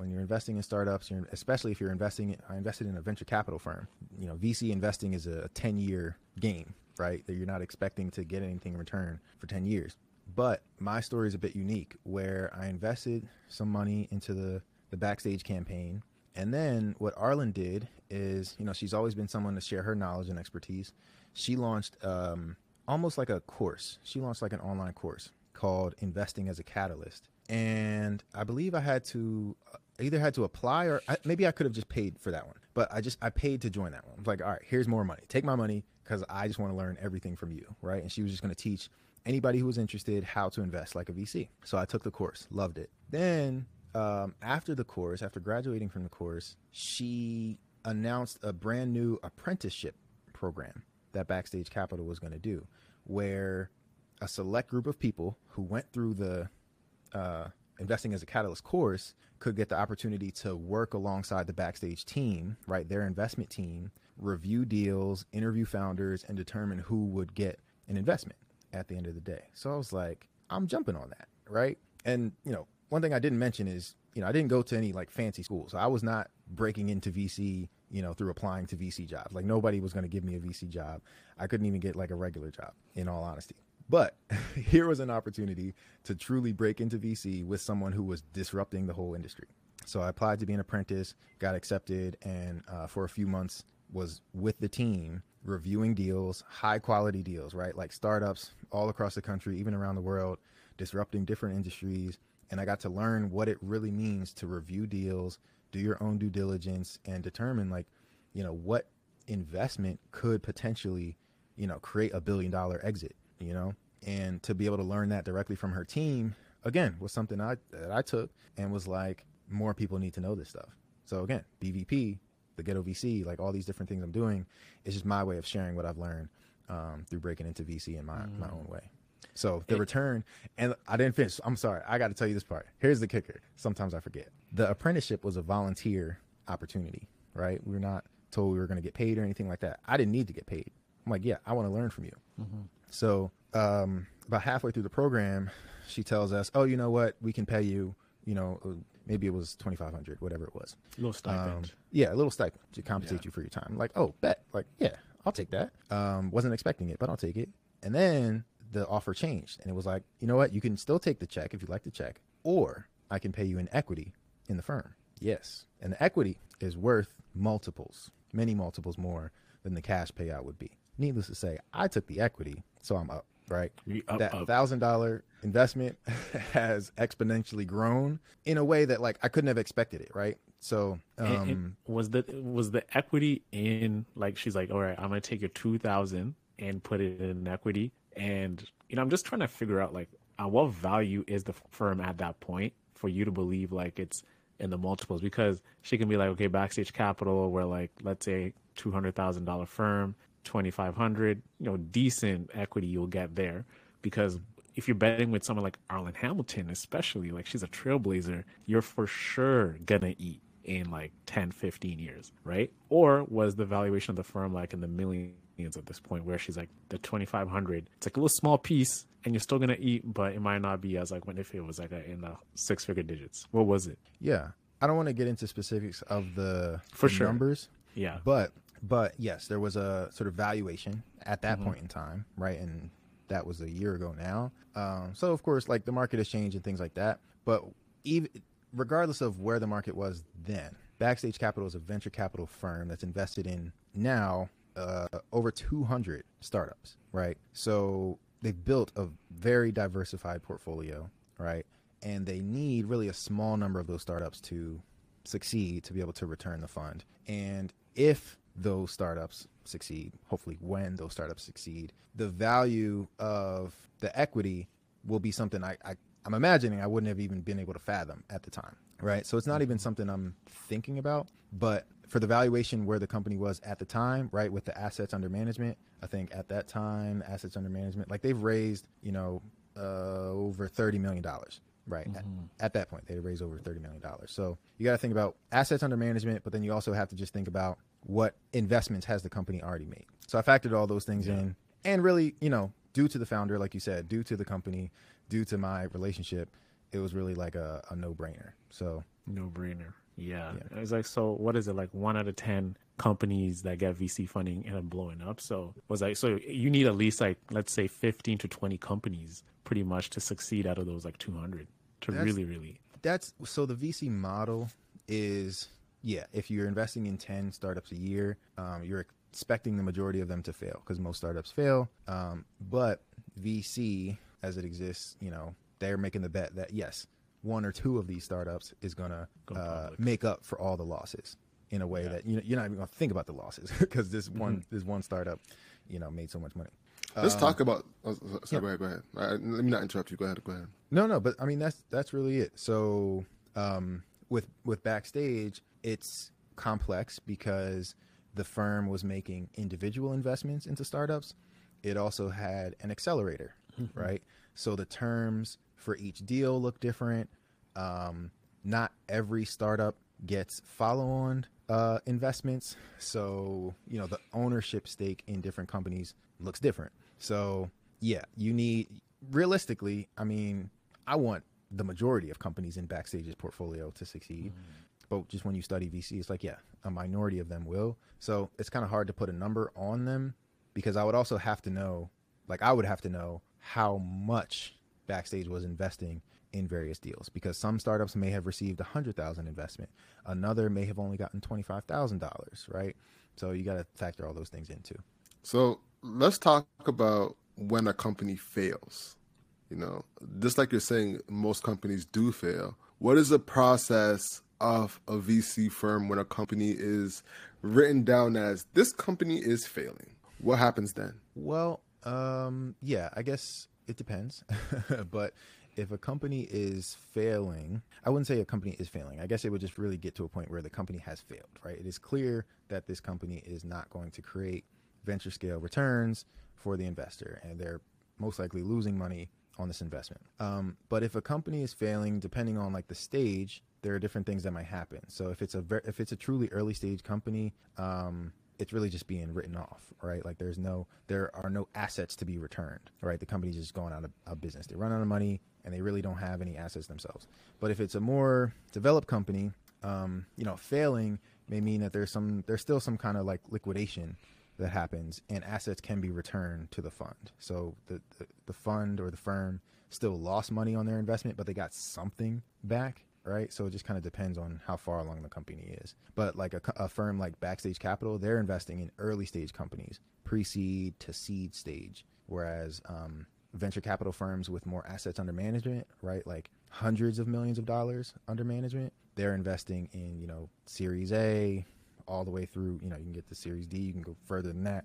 when you're investing in startups, especially if you're invested in a venture capital firm, VC investing is a 10-year game, right? That you're not expecting to get anything in return for 10 years. But my story is a bit unique, where I invested some money into the Backstage campaign. And then what Arlen did is, she's always been someone to share her knowledge and expertise. She launched almost like a course. She launched like an online course called Investing as a Catalyst. And I believe I either had to apply, or maybe I could have just paid for that one. But I paid to join that one. I was like, all right, here's more money. Take my money, because I just want to learn everything from you, right? And she was just going to teach anybody who was interested how to invest like a VC. So I took the course, loved it. Then after graduating from the course, she announced a brand new apprenticeship program that Backstage Capital was going to do, where a select group of people who went through the Investing as a Catalyst course could get the opportunity to work alongside the Backstage team, right? Their investment team, review deals, interview founders, and determine who would get an investment at the end of the day. So I was like, I'm jumping on that, right? And, one thing I didn't mention is, I didn't go to any like fancy schools. So I was not breaking into VC, through applying to VC jobs. Like nobody was going to give me a VC job. I couldn't even get like a regular job, in all honesty. But here was an opportunity to truly break into VC with someone who was disrupting the whole industry. So I applied to be an apprentice, got accepted, and for a few months was with the team reviewing deals, high quality deals, right? Like startups all across the country, even around the world, disrupting different industries. And I got to learn what it really means to review deals, do your own due diligence, and determine what investment could potentially, create $1 billion exit, and to be able to learn that directly from her team, again, was something that I took and was like, more people need to know this stuff. So again, BVP, the Ghetto VC, like all these different things I'm doing, is just my way of sharing what I've learned through breaking into VC in my own way. So the return, and I didn't finish. I'm sorry. I got to tell you this part. Here's the kicker. Sometimes I forget. The apprenticeship was a volunteer opportunity, right? We were not told we were going to get paid or anything like that. I didn't need to get paid. I'm like, yeah, I want to learn from you. Mm-hmm. So about halfway through the program, she tells us, oh, you know what? We can pay you, maybe it was $2,500, whatever it was. A little stipend. Yeah, a little stipend to compensate you for your time. I'm like, oh, bet. Like, yeah, I'll take that. Wasn't expecting it, but I'll take it. And then the offer changed, and it was like, you know what? You can still take the check if you'd like the check, or I can pay you in equity in the firm. Yes. And the equity is worth many multiples more than the cash payout would be. Needless to say, I took the equity, so I'm up, right? That $1,000 investment has exponentially grown in a way that like I couldn't have expected it, right? So and was the equity in, like, she's like, all right, I'm gonna take your 2,000 and put it in equity. And, I'm just trying to figure out, like, what value is the firm at that point for you to believe, like, it's in the multiples? Because she can be like, okay, Backstage Capital, we're like, let's say $200,000 firm, 2,500, decent equity you'll get there. Because if you're betting with someone like Arlen Hamilton, especially, like, she's a trailblazer, you're for sure gonna eat in like 10, 15 years, right? Or was the valuation of the firm like in the millions at this point, where she's like, the 2,500, it's like a little small piece and you're still gonna eat, but it might not be as like when if it was like in the 6-figure digits. What was it? Yeah, I don't want to get into specifics of the sure. numbers. Yeah, but yes, there was a sort of valuation at that point in time, right? And that was a year ago now. So of course, like, the market has changed and things like that. But even regardless of where the market was then, Backstage Capital is a venture capital firm that's invested in now over 200 startups, right? So they've built a very diversified portfolio, right? And they need really a small number of those startups to succeed to be able to return the fund. And if those startups succeed, hopefully when those startups succeed, the value of the equity will be something I'm imagining I wouldn't have even been able to fathom at the time, right? So it's not even something I'm thinking about, but for the valuation where the company was at the time, right, with the assets under management, I think at that time, assets under management, like, they've raised, over $30 million, right? At that point, they raised over $30 million. So you got to think about assets under management, but then you also have to just think about what investments has the company already made. So I factored all those things in, and really, due to the founder, like you said, due to the company, due to my relationship, it was really like a no-brainer. So No brainer. Yeah. Yeah. It's like, so what is it, like 1 out of 10 companies that get VC funding end up blowing up? So was like, so you need at least like, let's say 15 to 20 companies pretty much to succeed out of those like 200 to That's really. that's so the VC model is, yeah, if you're investing in 10 startups a year, you're expecting the majority of them to fail because most startups fail. But VC, as it exists, they're making the bet that yes, one or two of these startups is going to Go public. make up for all the losses in a way that you're not even going to think about the losses because this one startup, made so much money. Let's talk about. Oh, sorry, go ahead. Let me not interrupt you. Go ahead. No, but I mean that's really it. So with Backstage, it's complex because the firm was making individual investments into startups. It also had an accelerator, right? So the terms for each deal look different. Not every startup gets follow-on investments. So, the ownership stake in different companies looks different. So, yeah, you need, realistically, I mean, I want the majority of companies in Backstage's portfolio to succeed. But just when you study VC, it's like, yeah, a minority of them will. So it's kind of hard to put a number on them because I would also have to know, I would have to know how much Backstage was investing in various deals because some startups may have received $100,000 investment. Another may have only gotten $25,000, right? So you got to factor all those things in too. So let's talk about when a company fails. Just like you're saying, most companies do fail. What is the process of a VC firm when a company is written down as this company is failing? What happens then? Well, yeah, I guess it depends. But if a company is failing, I wouldn't say a company is failing. I guess it would just really get to a point where the company has failed, right? It is clear that this company is not going to create venture scale returns for the investor, and they're most likely losing money on this investment. But if a company is failing, depending on the stage, there are different things that might happen. So if it's a truly early stage company, it's really just being written off, right? There are no assets to be returned, right? The company's just going out of business. They run out of money and they really don't have any assets themselves. But if it's a more developed company, failing may mean that there's still some kind of liquidation that happens and assets can be returned to the fund. So the fund or the firm still lost money on their investment, but they got something back. Right. So it just kind of depends on how far along the company is. But a firm like Backstage Capital, they're investing in early stage companies, pre-seed to seed stage. Whereas venture capital firms with more assets under management, right, like hundreds of millions of dollars under management, they're investing in, Series A all the way through, you can get to Series D, you can go further than that.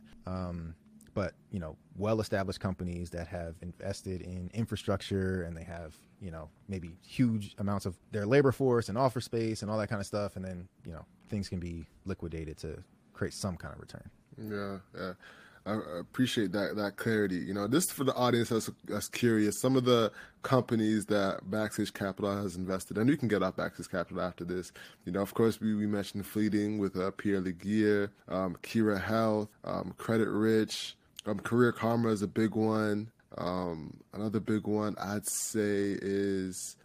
But, well-established companies that have invested in infrastructure and they have, maybe huge amounts of their labor force and office space and all that kind of stuff. And then, things can be liquidated to create some kind of return. Yeah. I appreciate that clarity. This for the audience that's curious. Some of the companies that Backstage Capital has invested, and we can get off Backstage Capital after this. Of course, we mentioned Fleeting with Pierre Leguier, Kira Health, Credit Rich, Career Karma is a big one. Another big one I'd say is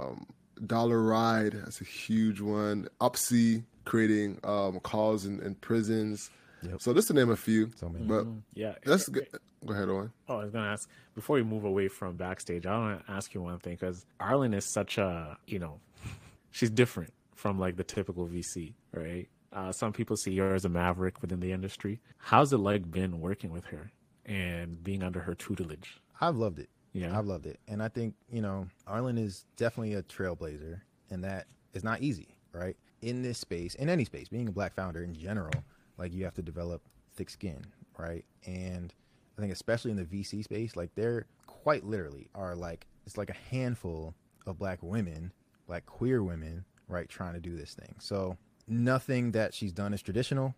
Dollar Ride. That's a huge one. Upsy, creating calls in prisons. Yep. So just to name a few. So many. But Yeah. let's go ahead, Owen. Oh, I was going to ask, before we move away from Backstage, I want to ask you one thing, because Arlen is such a, she's different from the typical VC, right? Some people see her as a maverick within the industry. How's it been working with her and being under her tutelage? I've loved it. Yeah. I've loved it. And I think, Arlen is definitely a trailblazer, and that is not easy, right? In this space, in any space, being a Black founder in general, you have to develop thick skin, right? And I think especially in the VC space, there quite literally are it's a handful of Black women, queer women, right, trying to do this thing. So nothing that she's done is traditional.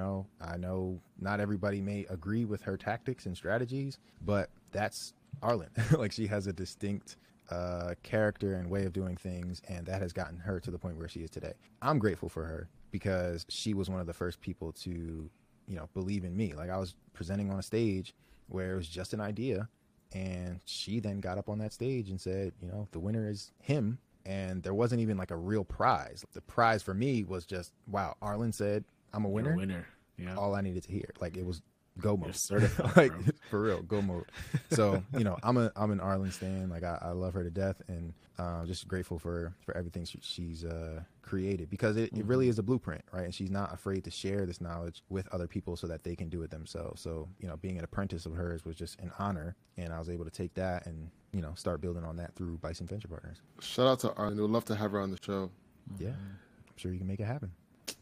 I know not everybody may agree with her tactics and strategies, but that's Arlen. She has a distinct character and way of doing things, and that has gotten her to the point where she is today. I'm grateful for her because she was one of the first people to, believe in me. I was presenting on a stage where it was just an idea, and she then got up on that stage and said, the winner is him, and there wasn't even like a real prize. The prize for me was just, wow, Arlen said I'm a You're winner. a winner. Yeah. All I needed to hear, like, it was go mode. You're certified, Like, bro. for real, go mode. So, you know, I'm an Arlen stan. Like, I love her to death, and just grateful for everything she's created, because it really is a blueprint, right? And she's not afraid to share this knowledge with other people so that they can do it themselves. So, you know, being an apprentice of hers was just an honor, and I was able to take that and, you know, start building on that through Bison Venture Partners. Shout out to Arlen. We'd love to have her on the show. Yeah, I'm sure you can make it happen.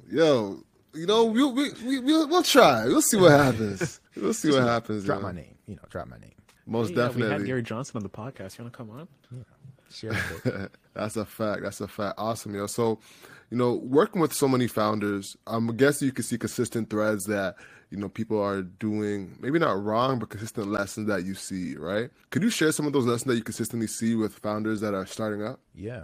Yo, you know, we'll try. We'll see what happens. We'll see what happens. Drop yo. my name. You know, drop my name. Most Hey, yeah, we definitely. had Gary Johnson on the podcast. You want to come on? Yeah, share that. That's a fact. That's a fact. Awesome, yo. So, you know, working with so many founders, I'm guessing you can see consistent threads that, you know, people are doing, maybe not wrong, but consistent lessons that you see, right? Could you share some of those lessons that you consistently see with founders that are starting up? Yeah.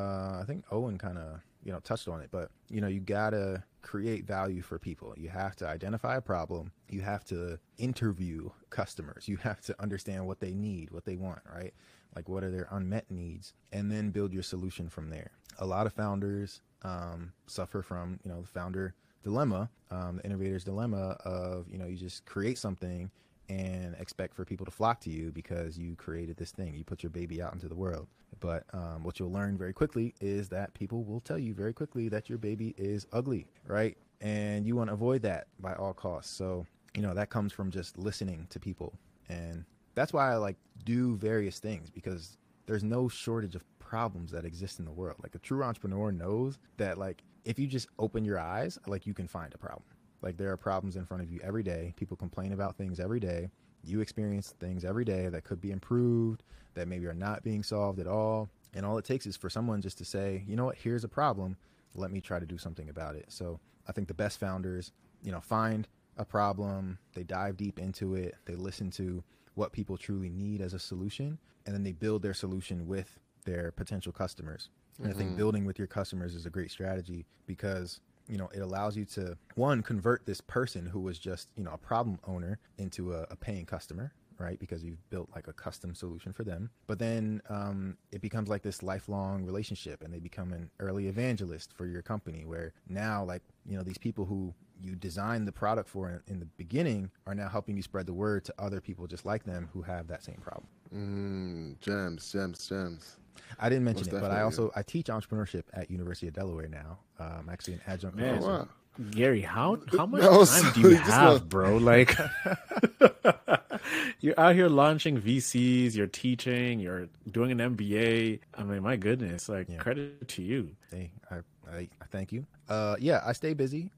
I think Owen kind of, you know, touched on it, but, you know, you gotta create value for people. You have to identify a problem. You have to interview customers. You have to understand what they need, what they want, right? Like, what are their unmet needs, and then build your solution from there. A lot of founders suffer from, you know, the founder dilemma, the innovator's dilemma of, you know, you just create something and expect for people to flock to you because you created this thing. You put your baby out into the world. But what you'll learn very quickly is that people will tell you very quickly that your baby is ugly, right? And you want to avoid that by all costs. So, you know, that comes from just listening to people. And that's why I like do various things, because there's no shortage of problems that exist in the world. Like, a true entrepreneur knows that, like, if you just open your eyes, like, you can find a problem. Like, there are problems in front of you every day. People complain about things every day. You experience things every day that could be improved, that maybe are not being solved at all. And all it takes is for someone just to say, you know what, here's a problem. Let me try to do something about it. So I think the best founders, you know, find a problem, they dive deep into it, they listen to what people truly need as a solution, and then they build their solution with their potential customers. And I think building with your customers is a great strategy, because, you know, it allows you to, one, convert this person who was just, you know, a problem owner into a paying customer, right? Because you've built like a custom solution for them. But then it becomes like this lifelong relationship, and they become an early evangelist for your company, where now, like, you know, these people who you designed the product for in the beginning are now helping you spread the word to other people just like them who have that same problem. Gems. I didn't mention Most it, but definitely. I teach entrepreneurshor at University of Delaware now. I'm actually an adjunct Man. professor. Wow. Gary, how much That was- time do you just have, want- bro? Like, you're out here launching VCs, you're teaching, you're doing an MBA. I mean, my goodness, like, Yeah. credit to you. Hey, I thank you. Yeah, I stay busy.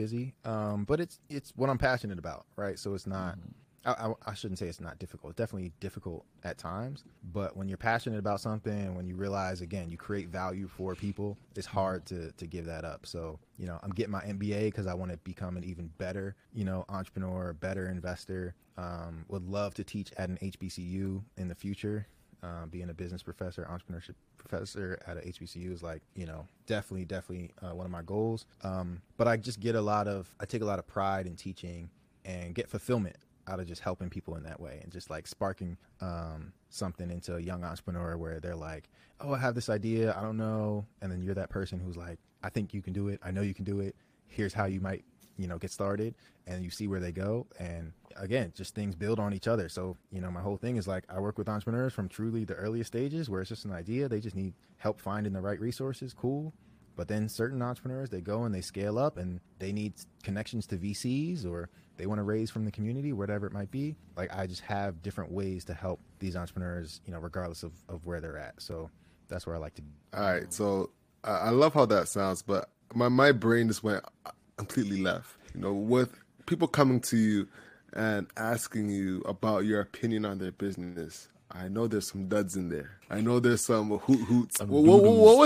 But it's what I'm passionate about, right? So it's not. I shouldn't say it's not difficult. It's definitely difficult at times. But when you're passionate about something, when you realize, again, you create value for people, it's hard to give that up. So, you know, I'm getting my MBA because I want to become an even better, you know, entrepreneur, better investor. Would love to teach at an HBCU in the future. Being a business professor, entrepreneurship professor at a HBCU is, like, you know, definitely one of my goals. But I just take a lot of pride in teaching and get fulfillment out of just helping people in that way, and just like sparking something into a young entrepreneur where they're like, oh, I have this idea, I don't know. And then you're that person who's like, I think you can do it. I know you can do it. Here's how you might, you know, get started, and you see where they go. And again, just things build on each other. So, you know, my whole thing is like, I work with entrepreneurs from truly the earliest stages where it's just an idea. They just need help finding the right resources. Cool. But then certain entrepreneurs, they go and they scale up, and they need connections to VCs, or they want to raise from the community, whatever it might be. Like, I just have different ways to help these entrepreneurs, you know, regardless of where they're at. So that's where I like to be. All right. So I love how that sounds, but my brain just went completely left. You know, with people coming to you and asking you about your opinion on their business, I know there's some duds in there. I know there's some hoots. Some What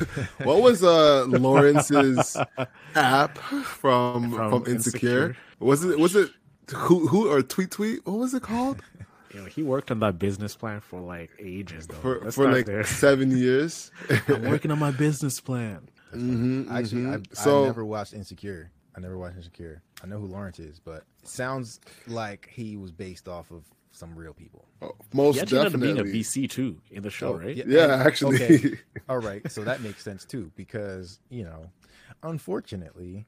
was Lawrence's app from Insecure? Was it Hoot or Tweet? What was it called? You know, he worked on that business plan for like ages, though. Let's For start like there. 7 years. I'm working on my business plan. Actually, I So- never watched Insecure. I know who Lawrence is, but it sounds like he was based off of some real people. Oh, He most actually ended up being a definitely. VC too in the show, right? Yeah, and- actually. Okay. All right, so that makes sense too, because unfortunately,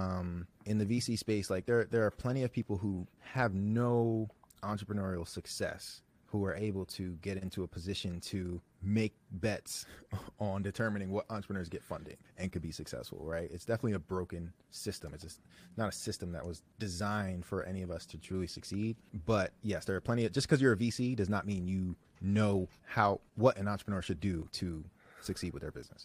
in the VC space, like there are plenty of people who have no entrepreneurial success who are able to get into a position to make bets on determining what entrepreneurs get funding and could be successful, right? It's definitely a broken system. It's just not a system that was designed for any of us to truly succeed. But yes, there are plenty of, just because you're a VC does not mean you know what an entrepreneur should do to succeed with their business.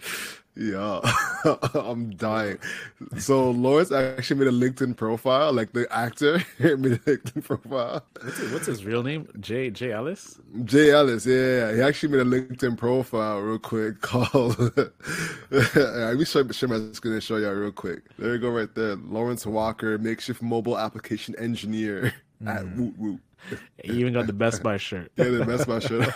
Yeah, I'm dying. So Lawrence actually made a LinkedIn profile, like the actor made a LinkedIn profile. What's his real name? Jay Ellis? Jay Ellis, yeah. He actually made a LinkedIn profile real quick called. Let me share my screen and show y'all real quick. There you go, right there. Lawrence Walker, makeshift mobile application engineer at Woot Woot. He even got the Best Buy shirt. Yeah, the Best Buy shirt.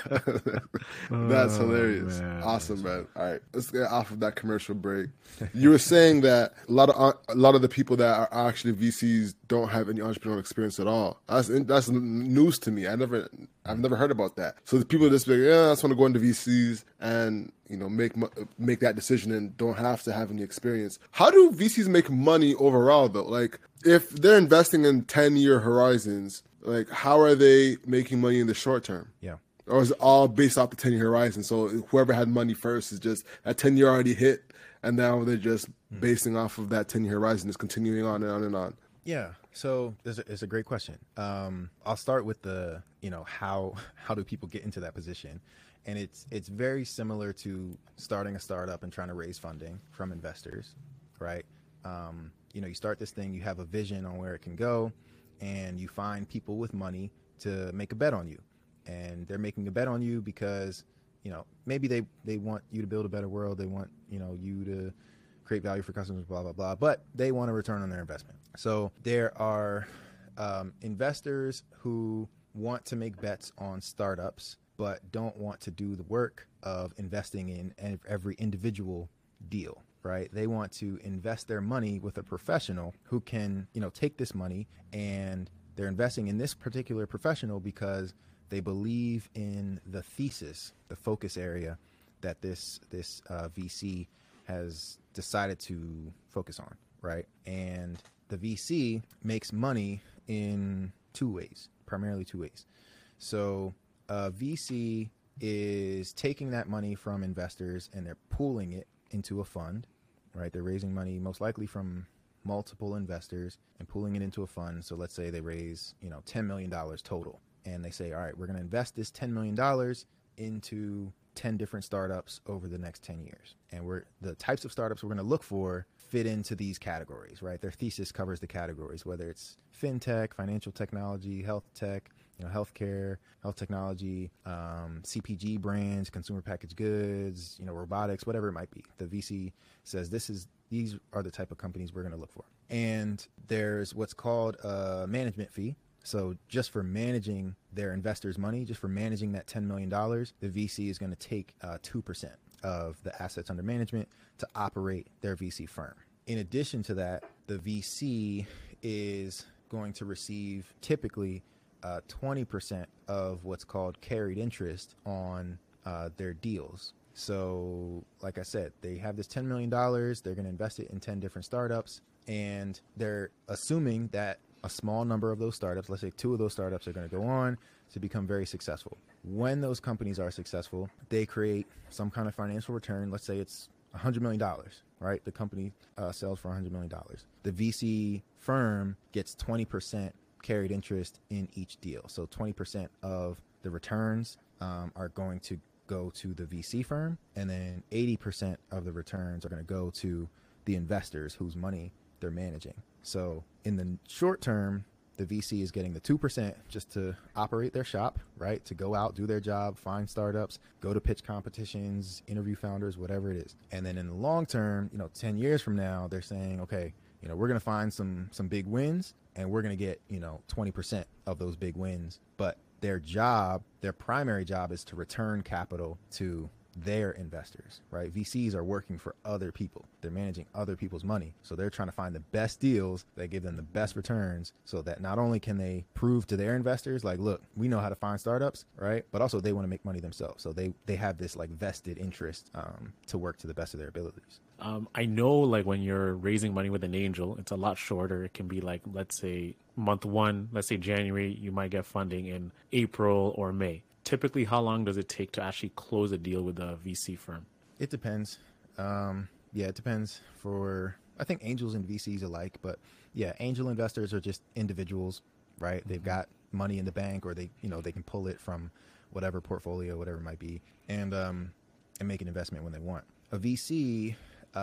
That's hilarious. man. Awesome, man. All right, let's get off of that commercial break. You were saying that a lot of the people that are actually VCs don't have any entrepreneurial experience at all. That's news to me. I've never heard about that. So the people just be like, yeah, I just want to go into VCs and make that decision and don't have to have any experience. How do VCs make money overall though? Like if they're investing in 10-year horizons, like how are they making money in the short term? Yeah. Or is it all based off the 10-year horizon? So whoever had money first is just that 10-year already hit, and now they're just basing off of that 10-year horizon, is continuing on and on and on. Yeah. So it's a great question. I'll start with the, how do people get into that position? And it's very similar to starting a startup and trying to raise funding from investors, right? You start this thing, you have a vision on where it can go, and you find people with money to make a bet on you. And they're making a bet on you because, maybe they want you to build a better world. They want, you to create value for customers, blah, blah, blah. But they want a return on their investment. So there are investors who want to make bets on startups, but don't want to do the work of investing in every individual deal. Right? They want to invest their money with a professional who can, take this money, and they're investing in this particular professional because they believe in the thesis, the focus area that this VC has decided to focus on, right? And the VC makes money in primarily two ways. So VC is taking that money from investors and they're pooling it into a fund, right? They're raising money most likely from multiple investors and pooling it into a fund. So let's say they raise, $10 million total. And they say, all right, we're going to invest this $10 million into 10 different startups over the next 10 years. And the types of startups we're going to look for fit into these categories, right? Their thesis covers the categories, whether it's fintech, financial technology, health tech, healthcare, health technology, CPG brands, consumer packaged goods, robotics, whatever it might be. The VC says these are the type of companies we're going to look for. And there's what's called a management fee. So just for managing their investors' money, just for managing that $10 million, the VC is going to take 2% of the assets under management to operate their VC firm. In addition to that, the VC is going to receive typically 20% of what's called carried interest on their deals. So like I said, they have this $10 million, they're going to invest it in 10 different startups, and they're assuming that a small number of those startups, let's say 2 of those startups, are going to go on to become very successful. When those companies are successful, they create some kind of financial return. Let's say it's $100 million, right? The company sells for $100 million. The VC firm gets 20% carried interest in each deal. So 20% of the returns are going to go to the VC firm, and then 80% of the returns are going to go to the investors whose money they're managing. So in the short term, the VC is getting the 2% just to operate their shop, right? To go out, do their job, find startups, go to pitch competitions, interview founders, whatever it is. And then in the long term, 10 years from now, they're saying, okay, we're going to find some big wins, and we're going to get, 20% of those big wins. But their primary job is to return capital to their investors, right? VCs are working for other people. They're managing other people's money. So they're trying to find the best deals that give them the best returns so that not only can they prove to their investors, like, look, we know how to find startups, right? But also they want to make money themselves. So they have this like vested interest to work to the best of their abilities. I know, like, when you're raising money with an angel, it's a lot shorter. It can be like, let's say month one, let's say January, you might get funding in April or May. Typically, how long does it take to actually close a deal with a VC firm? It depends. It depends for, I think, angels and VCs alike, but yeah, angel investors are just individuals, right? They've got money in the bank, or they can pull it from whatever portfolio, whatever it might be, and make an investment when they want. A VC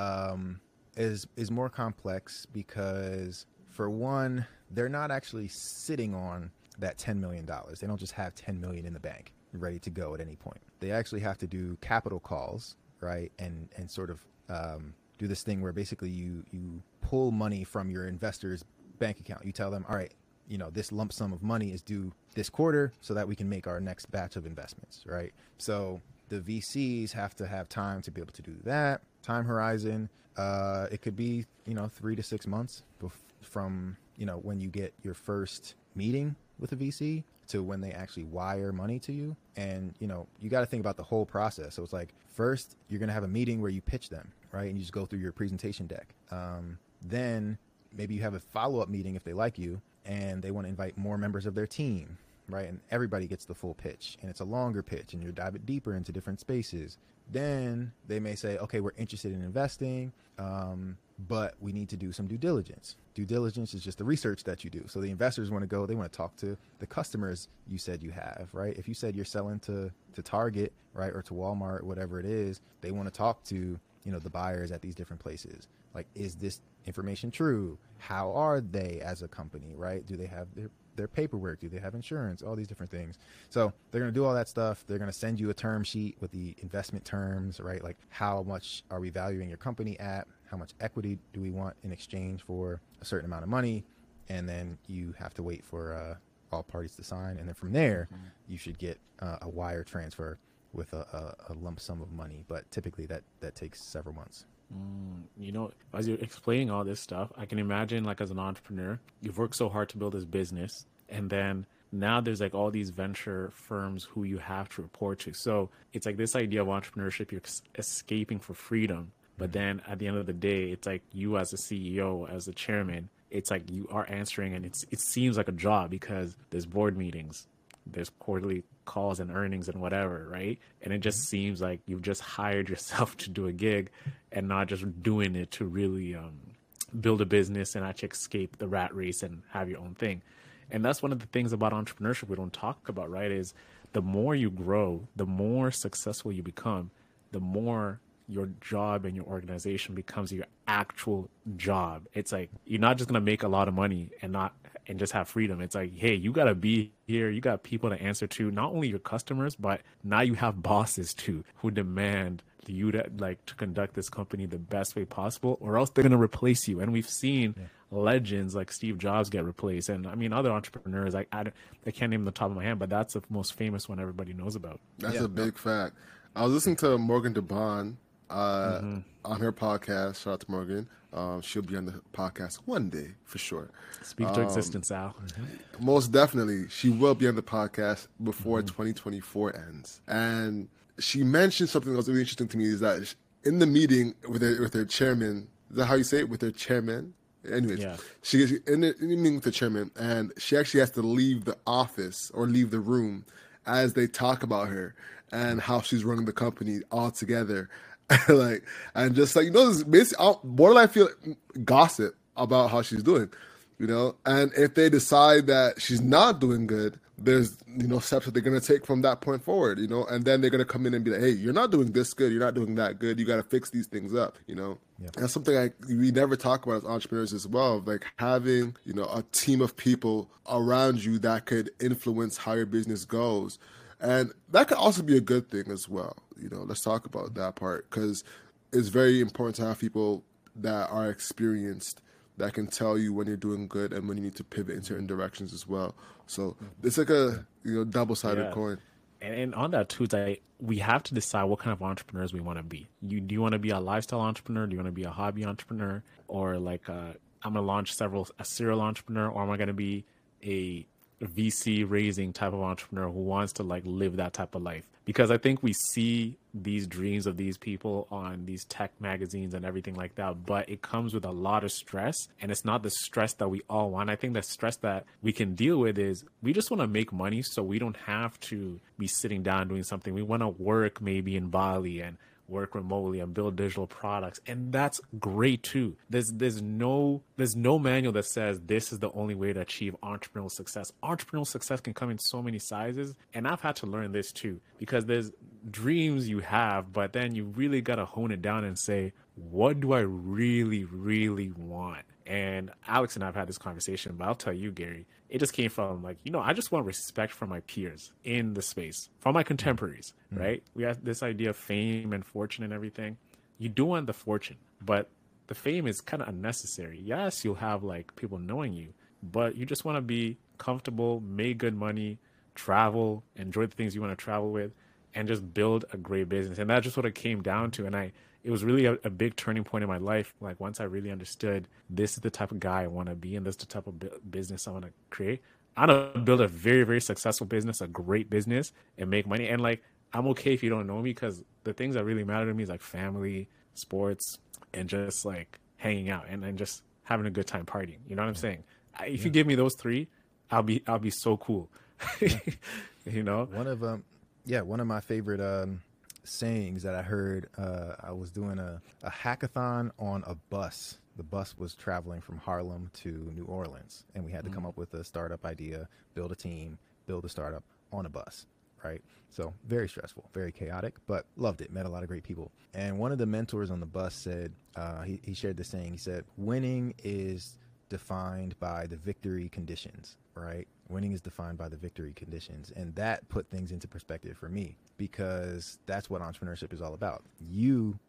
is more complex because, for one, they're not actually sitting on that $10 million. They don't just have 10 million in the bank ready to go at any point. They actually have to do capital calls, right? And sort of do this thing where basically you pull money from your investor's bank account. You tell them, all right, this lump sum of money is due this quarter so that we can make our next batch of investments, right? So the VCs have to have time to be able to do that. Time horizon, it could be, 3 to 6 months from, when you get your first meeting with a VC to when they actually wire money to you. And, you got to think about the whole process. So it's like, first, you're going to have a meeting where you pitch them, right? And you just go through your presentation deck. Then maybe you have a follow-up meeting if they like you and they want to invite more members of their team, right? And everybody gets the full pitch, and it's a longer pitch, and you're diving deeper into different spaces. Then they may say, okay, we're interested in investing, but we need to do some due diligence. Due diligence is just the research that you do. So the investors want to go, they want to talk to the customers you said you have, right? If you said you're selling to Target, right, or to Walmart, whatever it is, they want to talk to, the buyers at these different places. Like, is this information true? How are they as a company, right? Do they have their paperwork? Do they have insurance? All these different things. So they're going to do all that stuff. They're going to send you a term sheet with the investment terms, right? Like, how much are we valuing your company at? How much equity do we want in exchange for a certain amount of money? And then you have to wait for all parties to sign. And then from there, you should get a wire transfer with a lump sum of money. But typically that takes several months. As you're explaining all this stuff, I can imagine, like, as an entrepreneur, you've worked so hard to build this business, and then now there's like all these venture firms who you have to report to. So it's like this idea of entrepreneurship, you're escaping for freedom. But then at the end of the day, it's like you as a CEO, as a chairman, it's like you are answering, and it seems like a job because there's board meetings, there's quarterly calls and earnings and whatever, right? And it just seems like you've just hired yourself to do a gig and not just doing it to really build a business and actually escape the rat race and have your own thing. And that's one of the things about entrepreneurship we don't talk about, right? Is the more you grow, the more successful you become, the more your job and your organization becomes your actual job. It's like, you're not just going to make a lot of money and just have freedom. It's like, hey, you got to be here. You got people to answer to, not only your customers, but now you have bosses too, who demand you to conduct this company the best way possible, or else they're going to replace you. And we've seen legends like Steve Jobs get replaced. And I mean, other entrepreneurs, I can't name the top of my hand, but that's the most famous one everybody knows about. That's a big fact. I was listening to Morgan DeBon on her podcast. Shout out to Morgan. She'll be on the podcast one day for sure. Speak to existence, Al. Most definitely. She will be on the podcast before 2024 ends. And she mentioned something that was really interesting to me, is that in the meeting with her chairman, is that how you say it? With her chairman? Anyways, she is in the meeting with the chairman, and she actually has to leave the office or leave the room as they talk about her and how she's running the company all together. And just like, this basically, borderline feel gossip about how she's doing, and if they decide that she's not doing good, there's, steps that they're going to take from that point forward, and then they're going to come in and be like, hey, you're not doing this good. You're not doing that good. You got to fix these things up, That's something we never talk about as entrepreneurs as well, like having, a team of people around you that could influence how your business goes. And that could also be a good thing as well. Let's talk about that part, because it's very important to have people that are experienced that can tell you when you're doing good and when you need to pivot in certain directions as well. So it's like a double-sided coin. And on that too, it's like we have to decide what kind of entrepreneurs we want to be. Do you want to be a lifestyle entrepreneur? Do you want to be a hobby entrepreneur, or like I'm gonna launch a serial entrepreneur, or am I gonna be a VC raising type of entrepreneur who wants to like live that type of life? Because I think we see these dreams of these people on these tech magazines and everything like that, but it comes with a lot of stress, and it's not the stress that we all want. I think the stress that we can deal with is we just want to make money so we don't have to be sitting down doing something. We want to work maybe in Bali and work remotely and build digital products, and that's great too. There's no manual that says this is the only way to achieve entrepreneurial success. Entrepreneurial success can come in so many sizes, and I've had to learn this too, because there's dreams you have, but then you really got to hone it down and say, what do I really want? And Alex and I've had this conversation, but I'll tell you, Gary, it just came from like, I just want respect from my peers in the space, from my contemporaries, right? We have this idea of fame and fortune and everything. You do want the fortune, but the fame is kind of unnecessary. Yes, you'll have like people knowing you, but you just want to be comfortable, make good money, travel, enjoy the things you want to travel with, and just build a great business. And that's just what it came down to. And it was really a big turning point in my life. Like once I really understood this is the type of guy I want to be, and this is the type of business I want to create. I want to build a very, very successful business, a great business, and make money. And like, I'm okay if you don't know me, because the things that really matter to me is like family, sports, and just like hanging out and just having a good time partying. You know what I'm saying? If you give me those three, I'll be so cool. One of my favorite sayings that I heard, I was doing a hackathon on a bus. The bus was traveling from Harlem to New Orleans, and we had to come up with a startup idea, build a team, build a startup on a bus, right? So very stressful, very chaotic, but loved it, met a lot of great people. And one of the mentors on the bus said, he shared this saying, he said, winning is defined by the victory conditions, right? Winning is defined by the victory conditions. And that put things into perspective for me, because that's what entrepreneurship is all about. You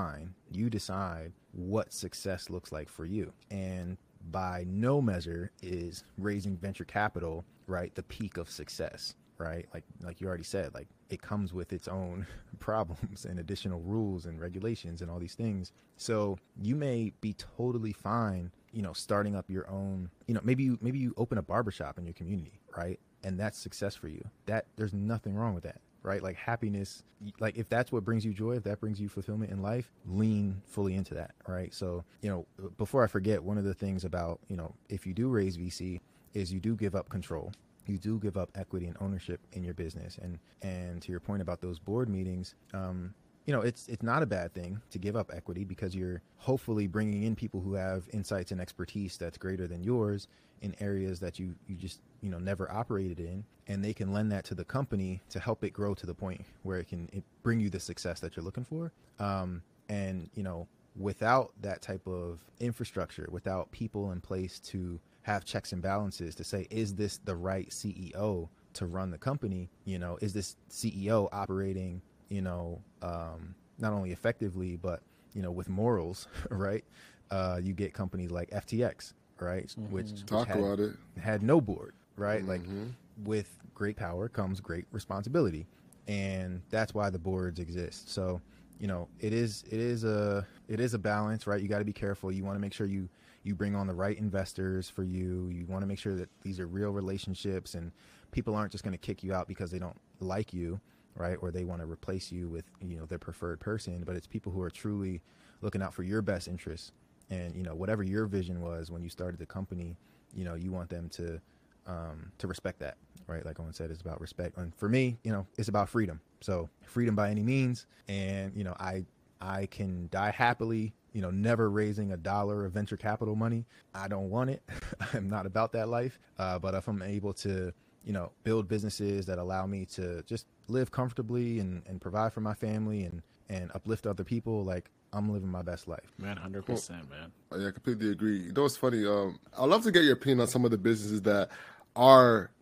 decide what success looks like for you. And by no measure is raising venture capital, right, the peak of success, right? Like you already said, like it comes with its own problems and additional rules and regulations and all these things. So you may be totally fine, starting up your own, maybe you open a barbershop in your community, right? And that's success for you. That there's nothing wrong with that, right? Like happiness, like if that's what brings you joy, if that brings you fulfillment in life, lean fully into that, right? So, before I forget, one of the things about, if you do raise VC is you do give up control. You do give up equity and ownership in your business. And to your point about those board meetings, it's not a bad thing to give up equity, because you're hopefully bringing in people who have insights and expertise that's greater than yours in areas that you just, never operated in. And they can lend that to the company to help it grow to the point where it can bring you the success that you're looking for. Without that type of infrastructure, without people in place to have checks and balances to say, is this the right CEO to run the company? Is this CEO operating, not only effectively, but, with morals, right? You get companies like FTX, right? Which had no board, right? Like with great power comes great responsibility. And that's why the boards exist. So, it is a balance, right? You got to be careful. You want to make sure you bring on the right investors for you. You want to make sure that these are real relationships and people aren't just going to kick you out because they don't like you, right? Or they want to replace you with, their preferred person, but it's people who are truly looking out for your best interests. And, whatever your vision was when you started the company, you want them to respect that, right? Like Owen said, it's about respect. And for me, it's about freedom. So freedom by any means. And, I can die happily, never raising $1 of venture capital money. I don't want it. I'm not about that life. But if I'm able to, build businesses that allow me to just live comfortably and provide for my family and uplift other people, like I'm living my best life. Man, 100%, man. Yeah, I completely agree. It's funny. I'd love to get your opinion on some of the businesses that are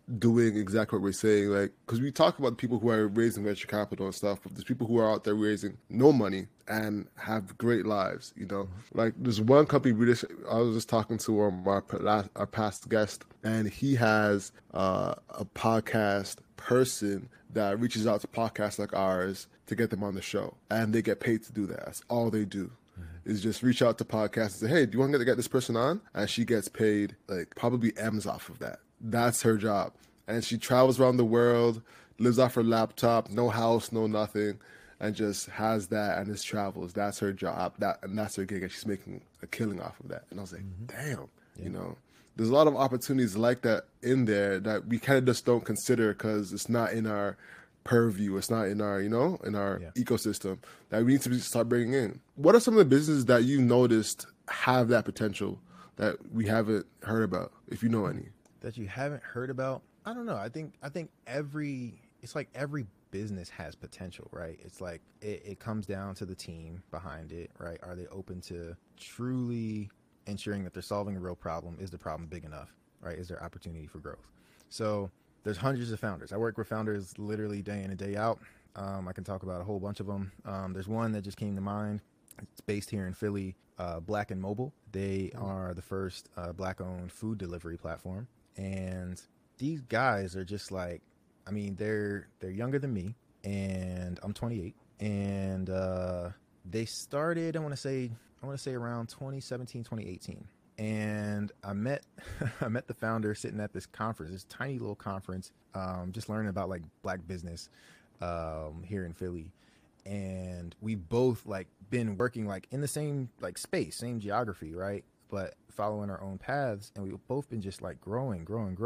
doing exactly what we're saying. Like, because we talk about people who are raising venture capital and stuff, but there's people who are out there raising no money and have great lives. You know, like there's one company I was just talking to our past guest, and he has a podcast person that reaches out to podcasts like ours to get them on the show, and they get paid to do that. That's all they do. Is just reach out to podcasts and say, hey, do you want to get this person on? And she gets paid like probably M's off of that. That's her job. And she travels around the world, lives off her laptop, no house, no nothing, and just has that and just travels. That's her job. That's her gig, and she's making a killing off of that. And I was like, damn, you know, there's a lot of opportunities like that in there that we kind of just don't consider because it's not in our purview. It's not in our, in our ecosystem that we need to start bringing in. What are some of the businesses that you noticed have that potential that we haven't heard about, if you know any? That you haven't heard about? I don't know. I think every business has potential, right? It's like it comes down to the team behind it, right? Are they open to truly ensuring that they're solving a real problem? Is the problem big enough, right? Is there opportunity for growth? So there's hundreds of founders. I work with founders literally day in and day out. I can talk about a whole bunch of them. There's one that just came to mind. It's based here in Philly, Black and Mobile. They are the first Black-owned food delivery platform. And these guys are just like, I mean, they're younger than me, and I'm 28. And they started, I want to say around 2017, 2018. And I met the founder sitting at this conference, this tiny little conference, just learning about like Black business here in Philly. And we both like been working like in the same like space, same geography, right? But following our own paths, and we've both been just like growing.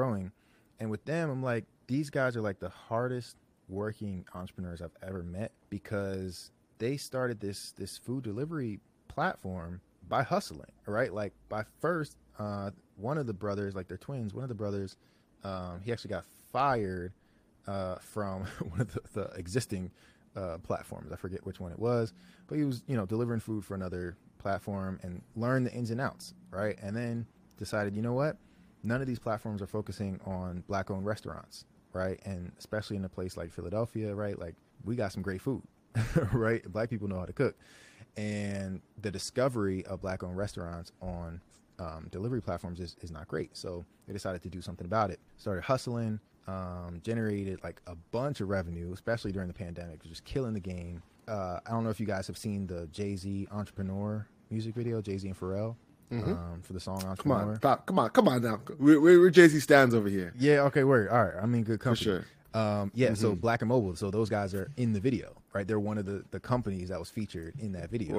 And with them, I'm like, these guys are like the hardest working entrepreneurs I've ever met, because they started this food delivery platform by hustling, right? Like by first, one of the brothers, like they're twins, one of the brothers, he actually got fired from one of the existing platforms. I forget which one it was, but he was, delivering food for another platform and learned the ins and outs, right? And then decided, you know what? None of these platforms are focusing on Black-owned restaurants, right? And especially in a place like Philadelphia, right? Like we got some great food, right? Black people know how to cook. And the discovery of Black-owned restaurants on delivery platforms is not great. So they decided to do something about it. Started hustling, generated like a bunch of revenue, especially during the pandemic, just killing the game. I don't know if you guys have seen the Jay-Z Entrepreneur music video, Jay-Z and Pharrell, for the song Entrepreneur. Come on now. We're Jay-Z stands over here. Yeah, okay, word. All right, I'm in good company. For sure. So Black and Mobile, so those guys are in the video, right? They're one of the companies that was featured in that video.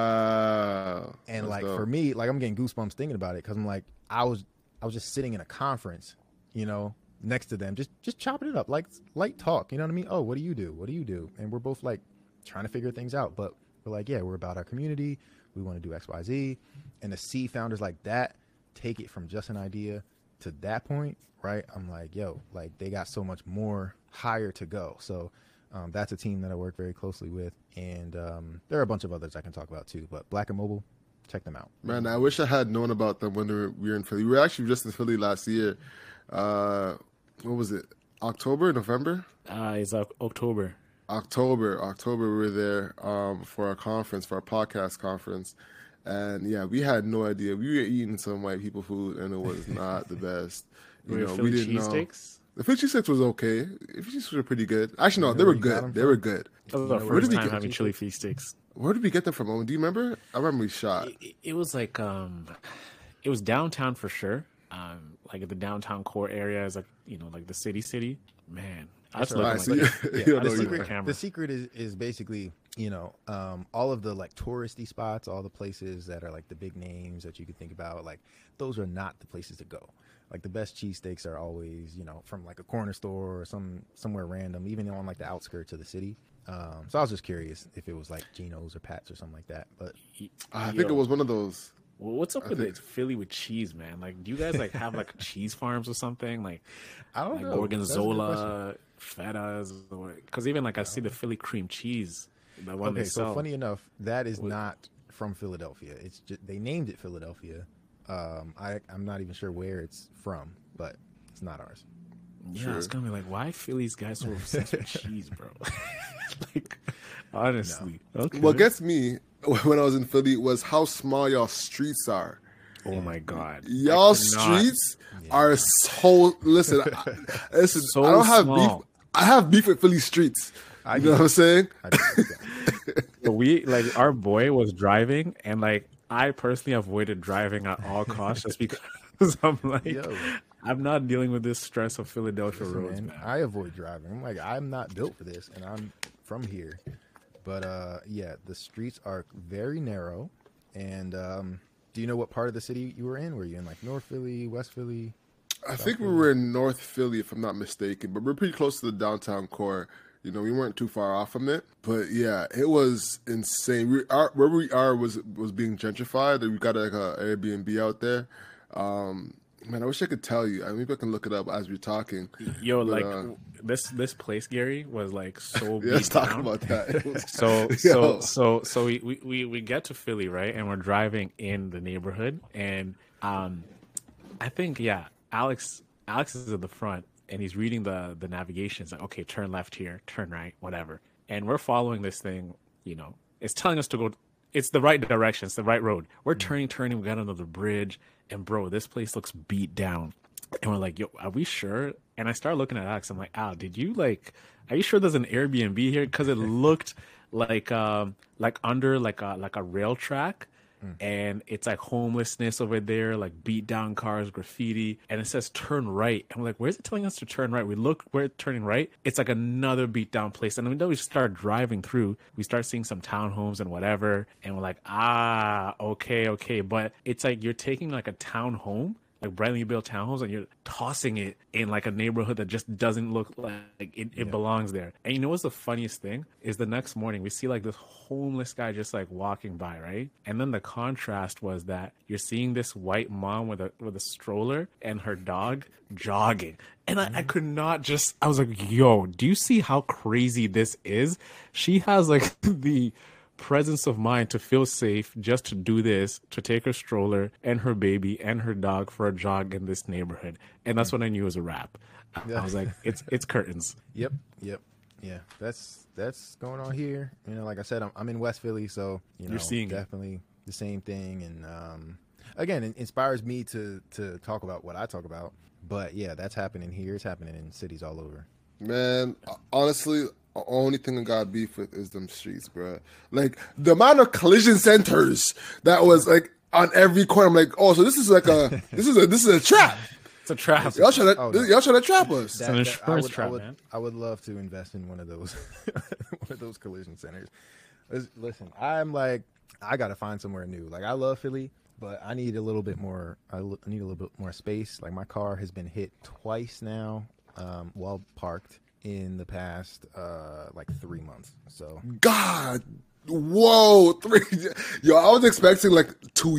Wow. And That's like dope. for me, like I'm getting goosebumps thinking about it, because I'm like, I was just sitting in a conference, next to them, just chopping it up, like light talk, you know what I mean? Oh, what do you do? What do you do? And we're both like trying to figure things out, but we're like, yeah, we're about our community. We want to do X, Y, Z. And to see founders like that take it from just an idea to that point, right? I'm like, yo, like they got so much more higher to go. So that's a team that I work very closely with. And there are a bunch of others I can talk about too, but Black and Mobile, check them out. Man, I wish I had known about them when we were in Philly. We were actually just in Philly last year. What was it? October, November? It's October. October we were there for our conference, for our podcast conference. And yeah, we had no idea. We were eating some white people food, and it was not the best. We didn't know. Cheesesteaks? The Philly cheesesteaks was okay. The cheesesteaks were pretty good. Actually, no, they were good. They were good. That was our Where did first we time get having chili feast sticks. Where did we get them from? Do you remember? I remember we shot. It was like it was downtown for sure. Like the downtown core area is like like the city. Man, I just Right, look so like you I don't just know look either. at camera. The secret is basically, all of the like touristy spots, all the places that are like the big names that you could think about, like those are not the places to go. Like the best cheesesteaks are always, from like a corner store or somewhere random, even on like the outskirts of the city. So I was just curious if it was like Geno's or Pat's or something like that. But I think it was one of those. Well, what's up with it? Philly with cheese, man? Like, do you guys like have like cheese farms or something? Like, I don't know. Gorgonzola, Fetas, because even like I see the Philly cream cheese, the one they sell. So funny enough, that is not from Philadelphia. It's just they named it Philadelphia. I'm not even sure where it's from, but it's not ours. Yeah, it's gonna be like, why Philly's guys so obsessed with cheese, bro? Like, honestly. Okay. What gets me when I was in Philly was how small y'all streets are. Oh my god. Y'all I cannot- streets are so. Listen, listen. So I don't have small. beef. I have beef with Philly streets. You know what I'm saying? But we like our boy was driving, and like I personally avoided driving at all costs just because I'm like, Yo. I'm not dealing with this stress of Philadelphia roads, Man, man. I avoid driving. I'm like, I'm not built for this, and I'm from here. But yeah, the streets are very narrow. And do you know what part of the city you were in? Were you in like North Philly, West Philly? I think we were in North Philly, if I'm not mistaken, but we're pretty close to the downtown core. You know, we weren't too far off from it, but yeah, it was insane. Where we are was being gentrified. We got like a Airbnb out there. Man, I wish I could tell you. I mean, maybe I can look it up as we're talking. Yo, But, like this place, Gary, was like so Yeah, let's beat talk down. about that. It was- So Yo. so we get to Philly, right? And we're driving in the neighborhood, and I think Alex is at the front, and he's reading the navigation. It's like, okay, turn left here, turn right, whatever. And we're following this thing, you know, it's telling us to go. It's the right direction. It's the right road. We're turning. We got another bridge, and bro, this place looks beat down. And we're like, yo, are we sure? And I started looking at Alex. I'm like, Al, are you sure there's an Airbnb here? Because it looked like under like a rail track. And it's like homelessness over there, like beat down cars, graffiti, and it says turn right. And we're like, where's it telling us to turn right? We look, we're turning right. It's like another beat down place. And then we start driving through. We start seeing some townhomes and whatever. And we're like, okay. But it's like you're taking like a townhome, like brand built townhomes, and you're tossing it in like a neighborhood that just doesn't look like it belongs there. And you know what's the funniest thing is the next morning we see like this homeless guy just like walking by, right? And then the contrast was that you're seeing this white mom with a stroller and her dog jogging. And I could not just, I was like, yo, do you see how crazy this is? She has like the presence of mind to feel safe just to do this, to take her stroller and her baby and her dog for a jog in this neighborhood. And that's when I knew it was a wrap. I was like, it's curtains. Yep. Yeah, that's going on here. You know, like I said, I'm in West Philly, so you know, You're seeing it. definitely the same thing. And again, it inspires me to talk about what I talk about. But yeah, that's happening here. It's happening in cities all over. Man, honestly, the only thing I got beef with is them streets, bro. Like the amount of collision centers that was like on every corner. I'm like, oh, so this is like this is a trap. It's a trap. Y'all trying to Oh, no. y'all trying to trap us. an insurance trap, man. I would love to invest in one of those one of those collision centers. Listen, I'm like, I gotta find somewhere new. Like I love Philly, but I need a little bit more. I need a little bit more space. Like my car has been hit twice now while parked in the past like 3 months. So God, whoa, 3. Yo, I was expecting like 2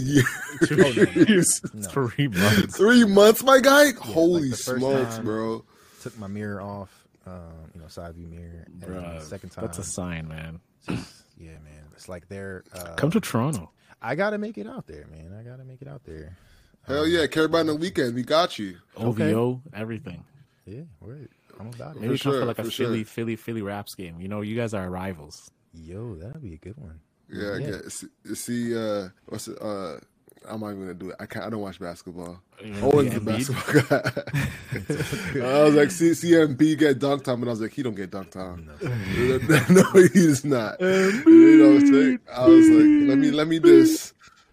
years. 3 months. 3 months, my guy. Holy like the first smokes, time- bro. took my mirror off, side view mirror. And then the Bruh, second time, that's a sign, man. yeah, man. It's like they're. Come to Toronto. I gotta make it out there, man. I gotta make it out there. Hell yeah, Caribbean on the weekend. We got you. OVO, everything. Yeah, word. I'm about it. Maybe come sure, for like a for sure. Philly Raps game. You know, you guys are rivals. Yo, that'd be a good one. Yeah, Yeah. see, what's it? I'm not even gonna do it. I don't watch basketball. You know, Owen's the Embiid? basketball guy. I was like, CMB get dunked on, but I was like, he don't get dunked on. No, he's not. You know what I'm saying? I was like, let me this.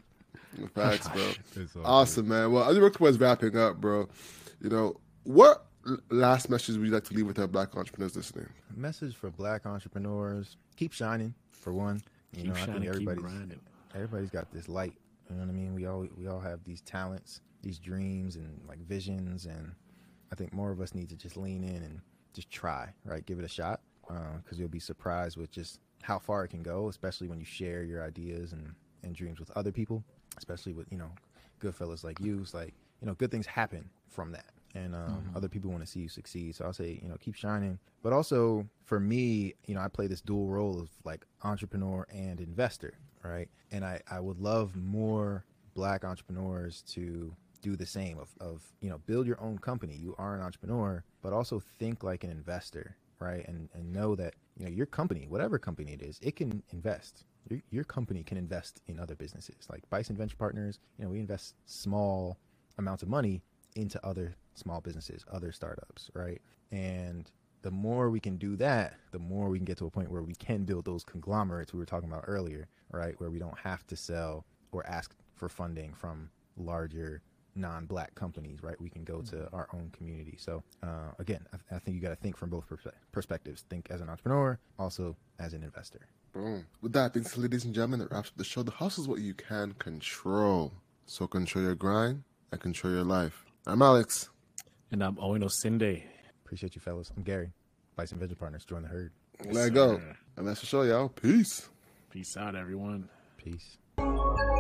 Facts, bro. It's all Awesome, man. Well, as we work towards wrapping up, bro, you know, what last message would you like to leave with our Black entrepreneurs listening? good. Message for Black entrepreneurs: keep shining. For one, you know, I think everybody's got this light. You know what I mean? We all have these talents, these dreams, and like visions, and I think more of us need to just lean in and just try, right? Give it a shot, because you'll be surprised with just how far it can go, especially when you share your ideas and dreams with other people, especially with, good fellas like you. It's like, good things happen from that. And other people want to see you succeed. So I'll say, keep shining. But also for me, I play this dual role of like entrepreneur and investor, right? And I would love more Black entrepreneurs to do the same of build your own company. You are an entrepreneur, but also think like an investor, right? And know that your company, whatever company it is, it can invest. Your company can invest in other businesses. Like Bison Venture Partners, we invest small amounts of money into other small businesses, other startups, right? And the more we can do that, the more we can get to a point where we can build those conglomerates we were talking about earlier, right? Where we don't have to sell or ask for funding from larger non-black companies, right? We can go to our own community. So again, I think you got to think from both perspectives. Think as an entrepreneur, also as an investor. Boom. With that being said, ladies and gentlemen, that wraps up the show. The hustle is what you can control. So control your grind and control your life. I'm Alex. And I'm Owen Osinde. Appreciate you, fellas. I'm Gary. Bison Venture Partners. Join the herd. Let go. And that's the show, y'all. Peace. Peace out, everyone. Peace.